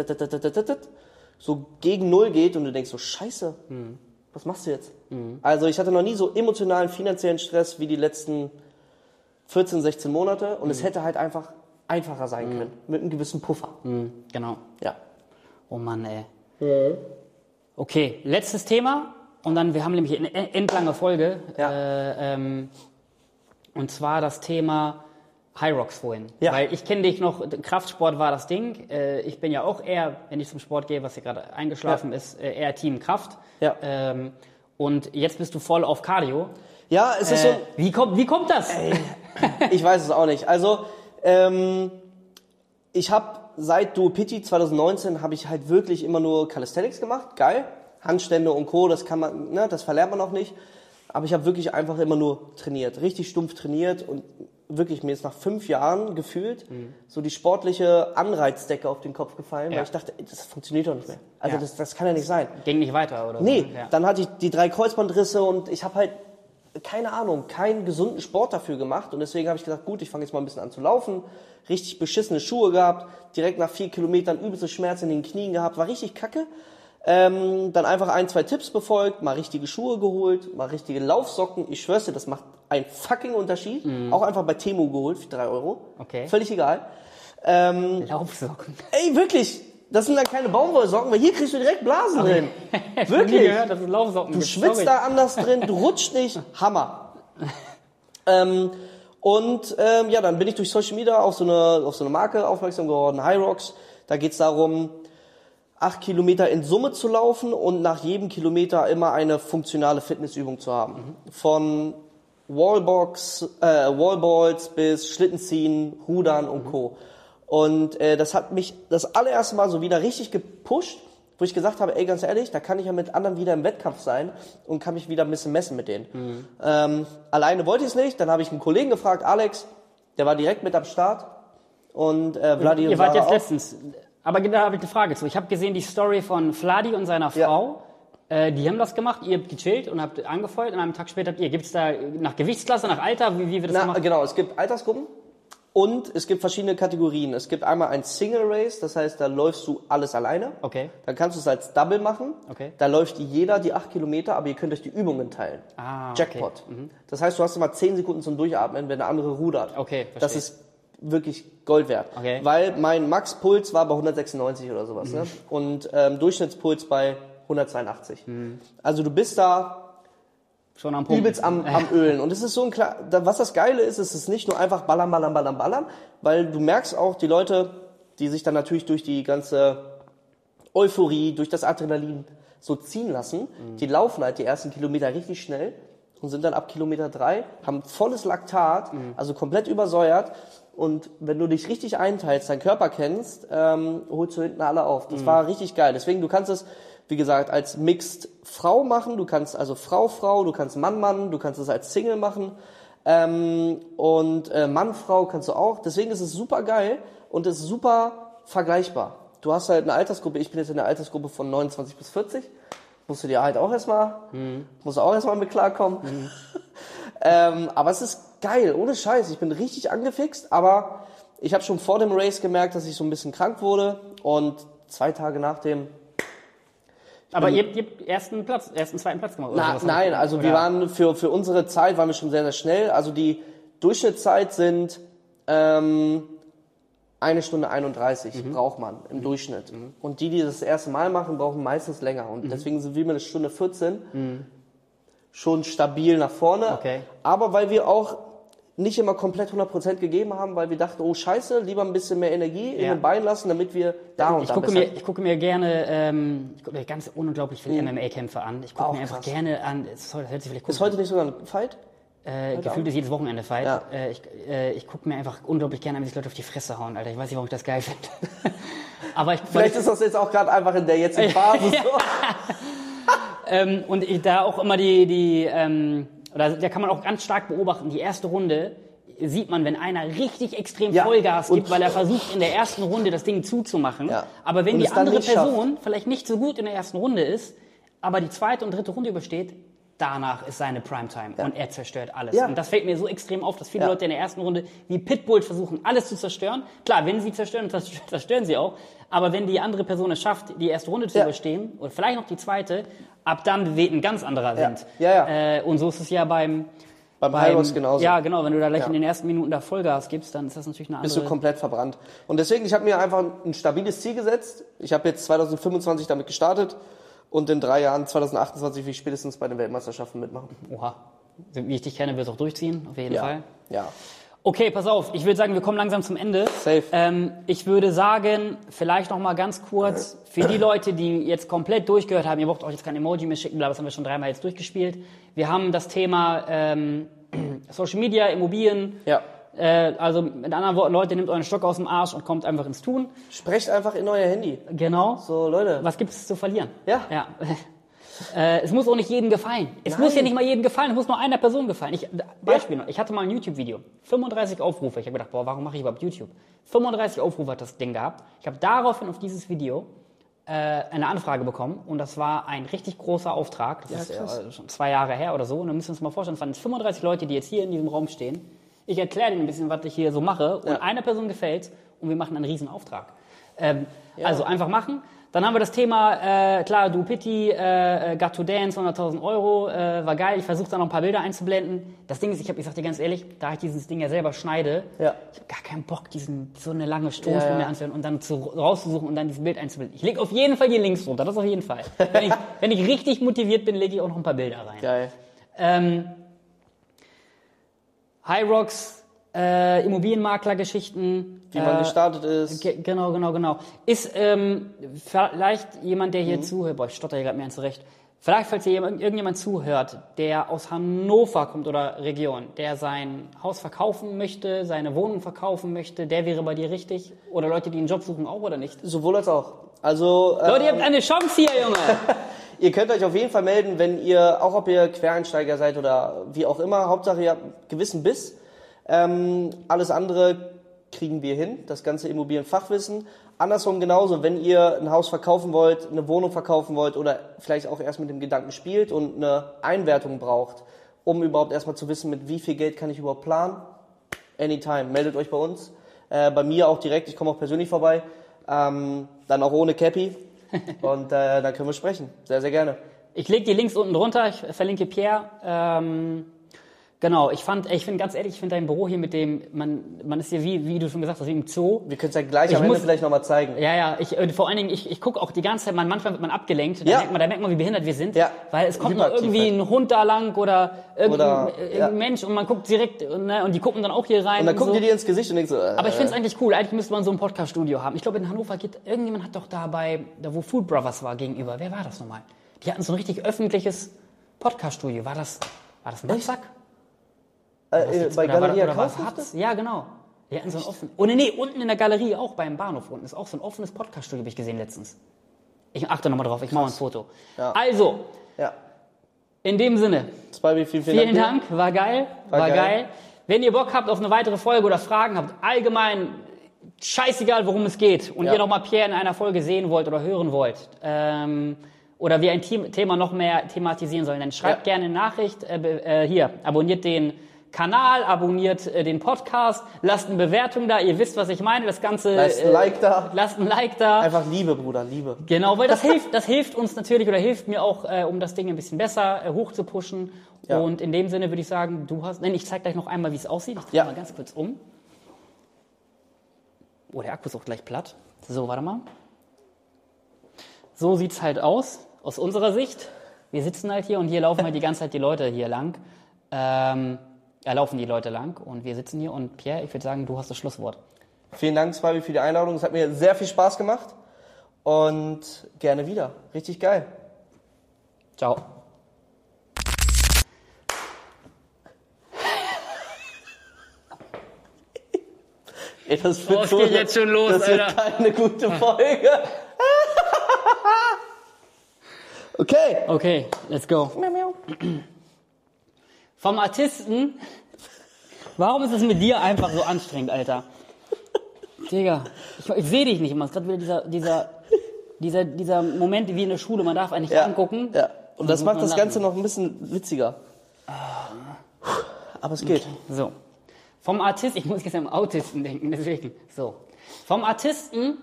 so gegen Null geht und du denkst so, scheiße, was machst du jetzt? Also ich hatte noch nie so emotionalen, finanziellen Stress wie die letzten 14, 16 Monate und es hätte halt einfach einfacher sein können, mit einem gewissen Puffer. Genau. Ja. Oh Mann, ey. Okay, letztes Thema. Und dann, wir haben nämlich eine endlange Folge. Ja. Und zwar das Thema High Rocks vorhin. Ja. Weil ich kenne dich noch, Kraftsport war das Ding. Ich bin ja auch eher, wenn ich zum Sport gehe, was hier gerade eingeschlafen ist, eher Team Kraft. Ja. Und jetzt bist du voll auf Cardio. Ja, es ist so... Wie kommt das? Ich weiß es auch nicht. Also, ich habe seit Duo Pitti 2019 habe ich halt wirklich immer nur Calisthenics gemacht. Geil. Handstände und Co., das kann man, ne, das verlernt man auch nicht. Aber ich habe wirklich einfach immer nur trainiert. Richtig stumpf trainiert und wirklich, mir ist nach 5 Jahren gefühlt so die sportliche Anreizdecke auf den Kopf gefallen, weil ich dachte, ey, das funktioniert doch nicht mehr. Also das kann ja nicht sein. Ging nicht weiter, oder? Nee, so? Ja. Dann hatte ich die 3 Kreuzbandrisse und ich habe halt, keine Ahnung, keinen gesunden Sport dafür gemacht. Und deswegen habe ich gesagt, gut, ich fange jetzt mal ein bisschen an zu laufen. Richtig beschissene Schuhe gehabt, direkt nach 4 Kilometern übelste Schmerzen in den Knien gehabt, war richtig kacke. Dann einfach 1, 2 Tipps befolgt, mal richtige Schuhe geholt, mal richtige Laufsocken. Ich schwör's dir, das macht einen fucking Unterschied. Auch einfach bei Temu geholt für 3 Euro. Okay. Völlig egal. Laufsocken. Ey, wirklich, das sind dann keine Baumwollsocken, weil hier kriegst du direkt Blasen drin. Wirklich. Nie gehört, dass es Laufsocken Du gibt. schwitzt Sorry. da anders drin, du rutscht nicht. Hammer. Ja, dann bin ich durch Social Media auf so eine Marke aufmerksam geworden, High Rocks. Da geht's darum, 8 Kilometer in Summe zu laufen und nach jedem Kilometer immer eine funktionale Fitnessübung zu haben. Von Wallballs bis Schlittenziehen, Rudern und Co. Und das hat mich das allererste Mal so wieder richtig gepusht, wo ich gesagt habe, ey, ganz ehrlich, da kann ich ja mit anderen wieder im Wettkampf sein und kann mich wieder ein bisschen messen mit denen. Alleine wollte ich es nicht, dann habe ich einen Kollegen gefragt, Alex, der war direkt mit am Start. Und Vladi und Ihr wart Sarah jetzt auch. letztens, aber da habe ich eine Frage zu. Ich habe gesehen die Story von Vladi und seiner Frau. Die haben das gemacht, ihr habt gechillt und habt angefeuert und einen Tag später habt ihr, gibt es da nach Gewichtsklasse, nach Alter, wie wird das gemacht? Genau, es gibt Altersgruppen und es gibt verschiedene Kategorien. Es gibt einmal ein Single Race, das heißt, da läufst du alles alleine. Okay. Dann kannst du es als Double machen. Okay. Da läuft jeder die 8 Kilometer, aber ihr könnt euch die Übungen teilen. Jackpot. Okay. Das heißt, du hast immer 10 Sekunden zum Durchatmen, wenn der andere rudert. Okay, verstehe. Das ist wirklich Gold wert. Okay. Weil mein Max-Puls war bei 196 oder sowas. Ne? Und Durchschnittspuls bei 182. Also du bist da Schon am Punkt. übelst am Ölen. Und es ist so was das Geile ist, es ist nicht nur einfach ballern, weil du merkst auch, die Leute, die sich dann natürlich durch die ganze Euphorie, durch das Adrenalin so ziehen lassen, die laufen halt die ersten Kilometer richtig schnell und sind dann ab Kilometer 3, haben volles Laktat, also komplett übersäuert. Und wenn du dich richtig einteilst, deinen Körper kennst, holst du hinten alle auf. Das war richtig geil. Deswegen, du kannst es, wie gesagt, als Mixed Frau machen. Du kannst also Frau, du kannst Mann, du kannst es als Single machen. Mann, Frau kannst du auch. Deswegen ist es super geil und es ist super vergleichbar. Du hast halt eine Altersgruppe, ich bin jetzt in der Altersgruppe von 29 bis 40. Musst du dir halt auch erstmal, mit klarkommen. Aber es ist geil, ohne Scheiß. Ich bin richtig angefixt, aber ich habe schon vor dem Race gemerkt, dass ich so ein bisschen krank wurde und 2 Tage nach dem... Aber ihr habt ersten, zweiten Platz gemacht? Oder sowas? Nein, also wir waren für unsere Zeit waren wir schon sehr, sehr schnell. Also die Durchschnittszeit sind 1 Stunde 31 braucht man im Durchschnitt. Und die das erste Mal machen, brauchen meistens länger. Und deswegen sind wir mit 1 Stunde 14 schon stabil nach vorne. Okay. Aber weil wir auch nicht immer komplett 100% gegeben haben, weil wir dachten, oh Scheiße, lieber ein bisschen mehr Energie in den Beinen lassen, damit wir Ich gucke mir gerne ganz unglaublich viele MMA-Kämpfe an. Ich gucke mir einfach gerne an. Es hört sich vielleicht Ist heute nicht sogar ein Fight? Gefühlt ist jedes Wochenende Fight. Ja. Ich gucke mir einfach unglaublich gerne an, wie sich Leute auf die Fresse hauen, Alter. Ich weiß nicht, warum ich das geil finde. Aber Vielleicht ist das jetzt auch gerade einfach in der jetzigen Phase so. Und da auch immer da kann man auch ganz stark beobachten, die erste Runde sieht man, wenn einer richtig extrem Vollgas gibt, weil er versucht in der ersten Runde das Ding zuzumachen. Ja. Aber wenn die andere Person vielleicht nicht so gut in der ersten Runde ist, aber die zweite und dritte Runde übersteht, danach ist seine Primetime und er zerstört alles. Ja. Und das fällt mir so extrem auf, dass viele Leute in der ersten Runde wie Pitbull versuchen, alles zu zerstören. Klar, wenn sie zerstören, zerstören sie auch. Aber wenn die andere Person es schafft, die erste Runde zu überstehen, oder vielleicht noch die zweite, ab dann weht ein ganz anderer Wind. Und so ist es ja beim High Rocks genauso. Ja, genau. Wenn du da gleich in den ersten Minuten da Vollgas gibst, dann ist das natürlich eine andere... Bist du komplett verbrannt. Und deswegen, ich habe mir einfach ein stabiles Ziel gesetzt. Ich habe jetzt 2025 damit gestartet. und in 3 Jahren, 2028, will ich spätestens bei den Weltmeisterschaften mitmachen. Oha. Wie ich dich kenne, wirst du auch durchziehen, auf jeden Fall. Ja. Okay, pass auf. Ich würde sagen, wir kommen langsam zum Ende. Safe. Ich würde sagen, vielleicht noch mal ganz kurz, für die Leute, die jetzt komplett durchgehört haben, ihr braucht euch jetzt kein Emoji mehr schicken, das haben wir schon 3-mal jetzt durchgespielt. Wir haben das Thema Social Media, Immobilien. Ja. Also mit anderen Worten, Leute, nehmt euren Stock aus dem Arsch und kommt einfach ins Tun. Sprecht einfach in euer Handy. Genau. So, Leute. Was gibt es zu verlieren? Ja. Es muss auch nicht jedem gefallen. Es muss ja nicht mal jedem gefallen, es muss nur einer Person gefallen. Beispiel noch, ich hatte mal ein YouTube-Video, 35 Aufrufe. Ich habe gedacht, boah, warum mache ich überhaupt YouTube? 35 Aufrufe hat das Ding gehabt. Ich habe daraufhin auf dieses Video eine Anfrage bekommen und das war ein richtig großer Auftrag. Das ist schon 2 Jahre her oder so. Und dann müssen wir uns mal vorstellen, es waren jetzt 35 Leute, die jetzt hier in diesem Raum stehen. Ich erkläre denen ein bisschen, was ich hier so mache und einer Person gefällt und wir machen einen riesen Auftrag. Also einfach machen. Dann haben wir das Thema, klar, Du Pitti, Got to Dance, 100.000 Euro, war geil. Ich versuche da noch ein paar Bilder einzublenden. Das Ding ist, ich sag dir ganz ehrlich, da ich dieses Ding ja selber schneide, ich habe gar keinen Bock, so eine lange Tonspur mir anzuhören und dann rauszusuchen und dann dieses Bild einzublenden. Ich lege auf jeden Fall die Links runter, das auf jeden Fall. Wenn ich richtig motiviert bin, lege ich auch noch ein paar Bilder rein. Geil. High Rocks, Immobilienmaklergeschichten. Wie man gestartet ist. Genau. Ist vielleicht jemand, der hier zuhört, boah, ich stotter hier gerade mir zurecht. Vielleicht, falls hier irgendjemand zuhört, der aus Hannover kommt oder Region, der sein Haus verkaufen möchte, seine Wohnung verkaufen möchte, der wäre bei dir richtig? Oder Leute, die einen Job suchen, auch oder nicht? Sowohl als auch. Also, Leute, ihr habt eine Chance hier, Junge! Ihr könnt euch auf jeden Fall melden, wenn ihr, auch ob ihr Quereinsteiger seid oder wie auch immer, Hauptsache ihr habt einen gewissen Biss. Alles andere kriegen wir hin, das ganze Immobilienfachwissen. Andersrum genauso, wenn ihr ein Haus verkaufen wollt, eine Wohnung verkaufen wollt oder vielleicht auch erst mit dem Gedanken spielt und eine Einwertung braucht, um überhaupt erstmal zu wissen, mit wie viel Geld kann ich überhaupt planen, anytime, meldet euch bei uns. Bei mir auch direkt, ich komme auch persönlich vorbei, dann auch ohne Cappy und dann können wir sprechen, sehr, sehr gerne. Ich lege die Links unten drunter, ich verlinke Pierre. Genau, ich finde ganz ehrlich, ich finde dein Büro hier mit dem, man ist hier wie du schon gesagt hast, wie im Zoo. Wir können es ja gleich am Ende vielleicht nochmal zeigen. Ja, vor allen Dingen, ich gucke auch die ganze Zeit, manchmal wird man abgelenkt, da merkt man, wie behindert wir sind, weil es kommt noch irgendwie ein Hund da lang oder irgendein Mensch und man guckt direkt, ne, und die gucken dann auch hier rein. Und dann gucken die dir ins Gesicht und denkst so, Aber ich finde es eigentlich cool, eigentlich müsste man so ein Podcast-Studio haben. Ich glaube, in Hannover irgendjemand hat doch da wo Food Brothers war gegenüber, wer war das nochmal? Die hatten so ein richtig öffentliches Podcast-Studio, war das Nordsack? Bei Galeria Kaufhof? Ja, genau. Die hatten so ein offenes. Oh nee, unten in der Galerie auch beim Bahnhof unten ist auch so ein offenes Podcast-Studio, habe ich gesehen letztens. Ich achte nochmal drauf, ich mache ein Foto. Ja. Also, in dem Sinne. Spivey, vielen Dank, war geil. Wenn ihr Bock habt auf eine weitere Folge oder Fragen habt, allgemein scheißegal, worum es geht, und ihr nochmal Pierre in einer Folge sehen wollt oder hören wollt, oder wir ein Thema noch mehr thematisieren sollen, dann schreibt gerne eine Nachricht, abonniert den Kanal, abonniert den Podcast, lasst eine Bewertung da, ihr wisst, was ich meine, das Ganze... Lasst ein Like da. Einfach Liebe, Bruder, Liebe. Genau, weil das hilft uns natürlich oder hilft mir auch, um das Ding ein bisschen besser hoch zu pushen. Ja. Und in dem Sinne würde ich sagen, ich zeige gleich noch einmal, wie es aussieht. Ich drehe mal ganz kurz um. Oh, der Akku ist auch gleich platt. So, warte mal. So sieht's halt aus unserer Sicht. Wir sitzen halt hier und hier laufen halt die ganze Zeit die Leute hier lang. Laufen die Leute lang und wir sitzen hier und Pierre, ich würde sagen, du hast das Schlusswort. Vielen Dank, Spivey, für die Einladung. Es hat mir sehr viel Spaß gemacht und gerne wieder. Richtig geil. Ciao. Ey, das wird geht jetzt schon los, das Alter. Wird keine gute Folge. Okay, let's go. Vom Artisten. Warum ist es mit dir einfach so anstrengend, Alter? Digga, ich sehe dich nicht immer. Es ist gerade wieder dieser Moment wie in der Schule. Man darf eigentlich angucken. Ja. Und das macht das Ganze noch ein bisschen witziger. Aber es geht. Okay. So. Vom Artisten, ich muss jetzt am Autisten denken, deswegen. So. Vom Artisten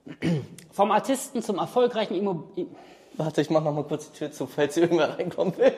zum erfolgreichen Warte, ich mach noch mal kurz die Tür zu, falls hier irgendwer reinkommen will.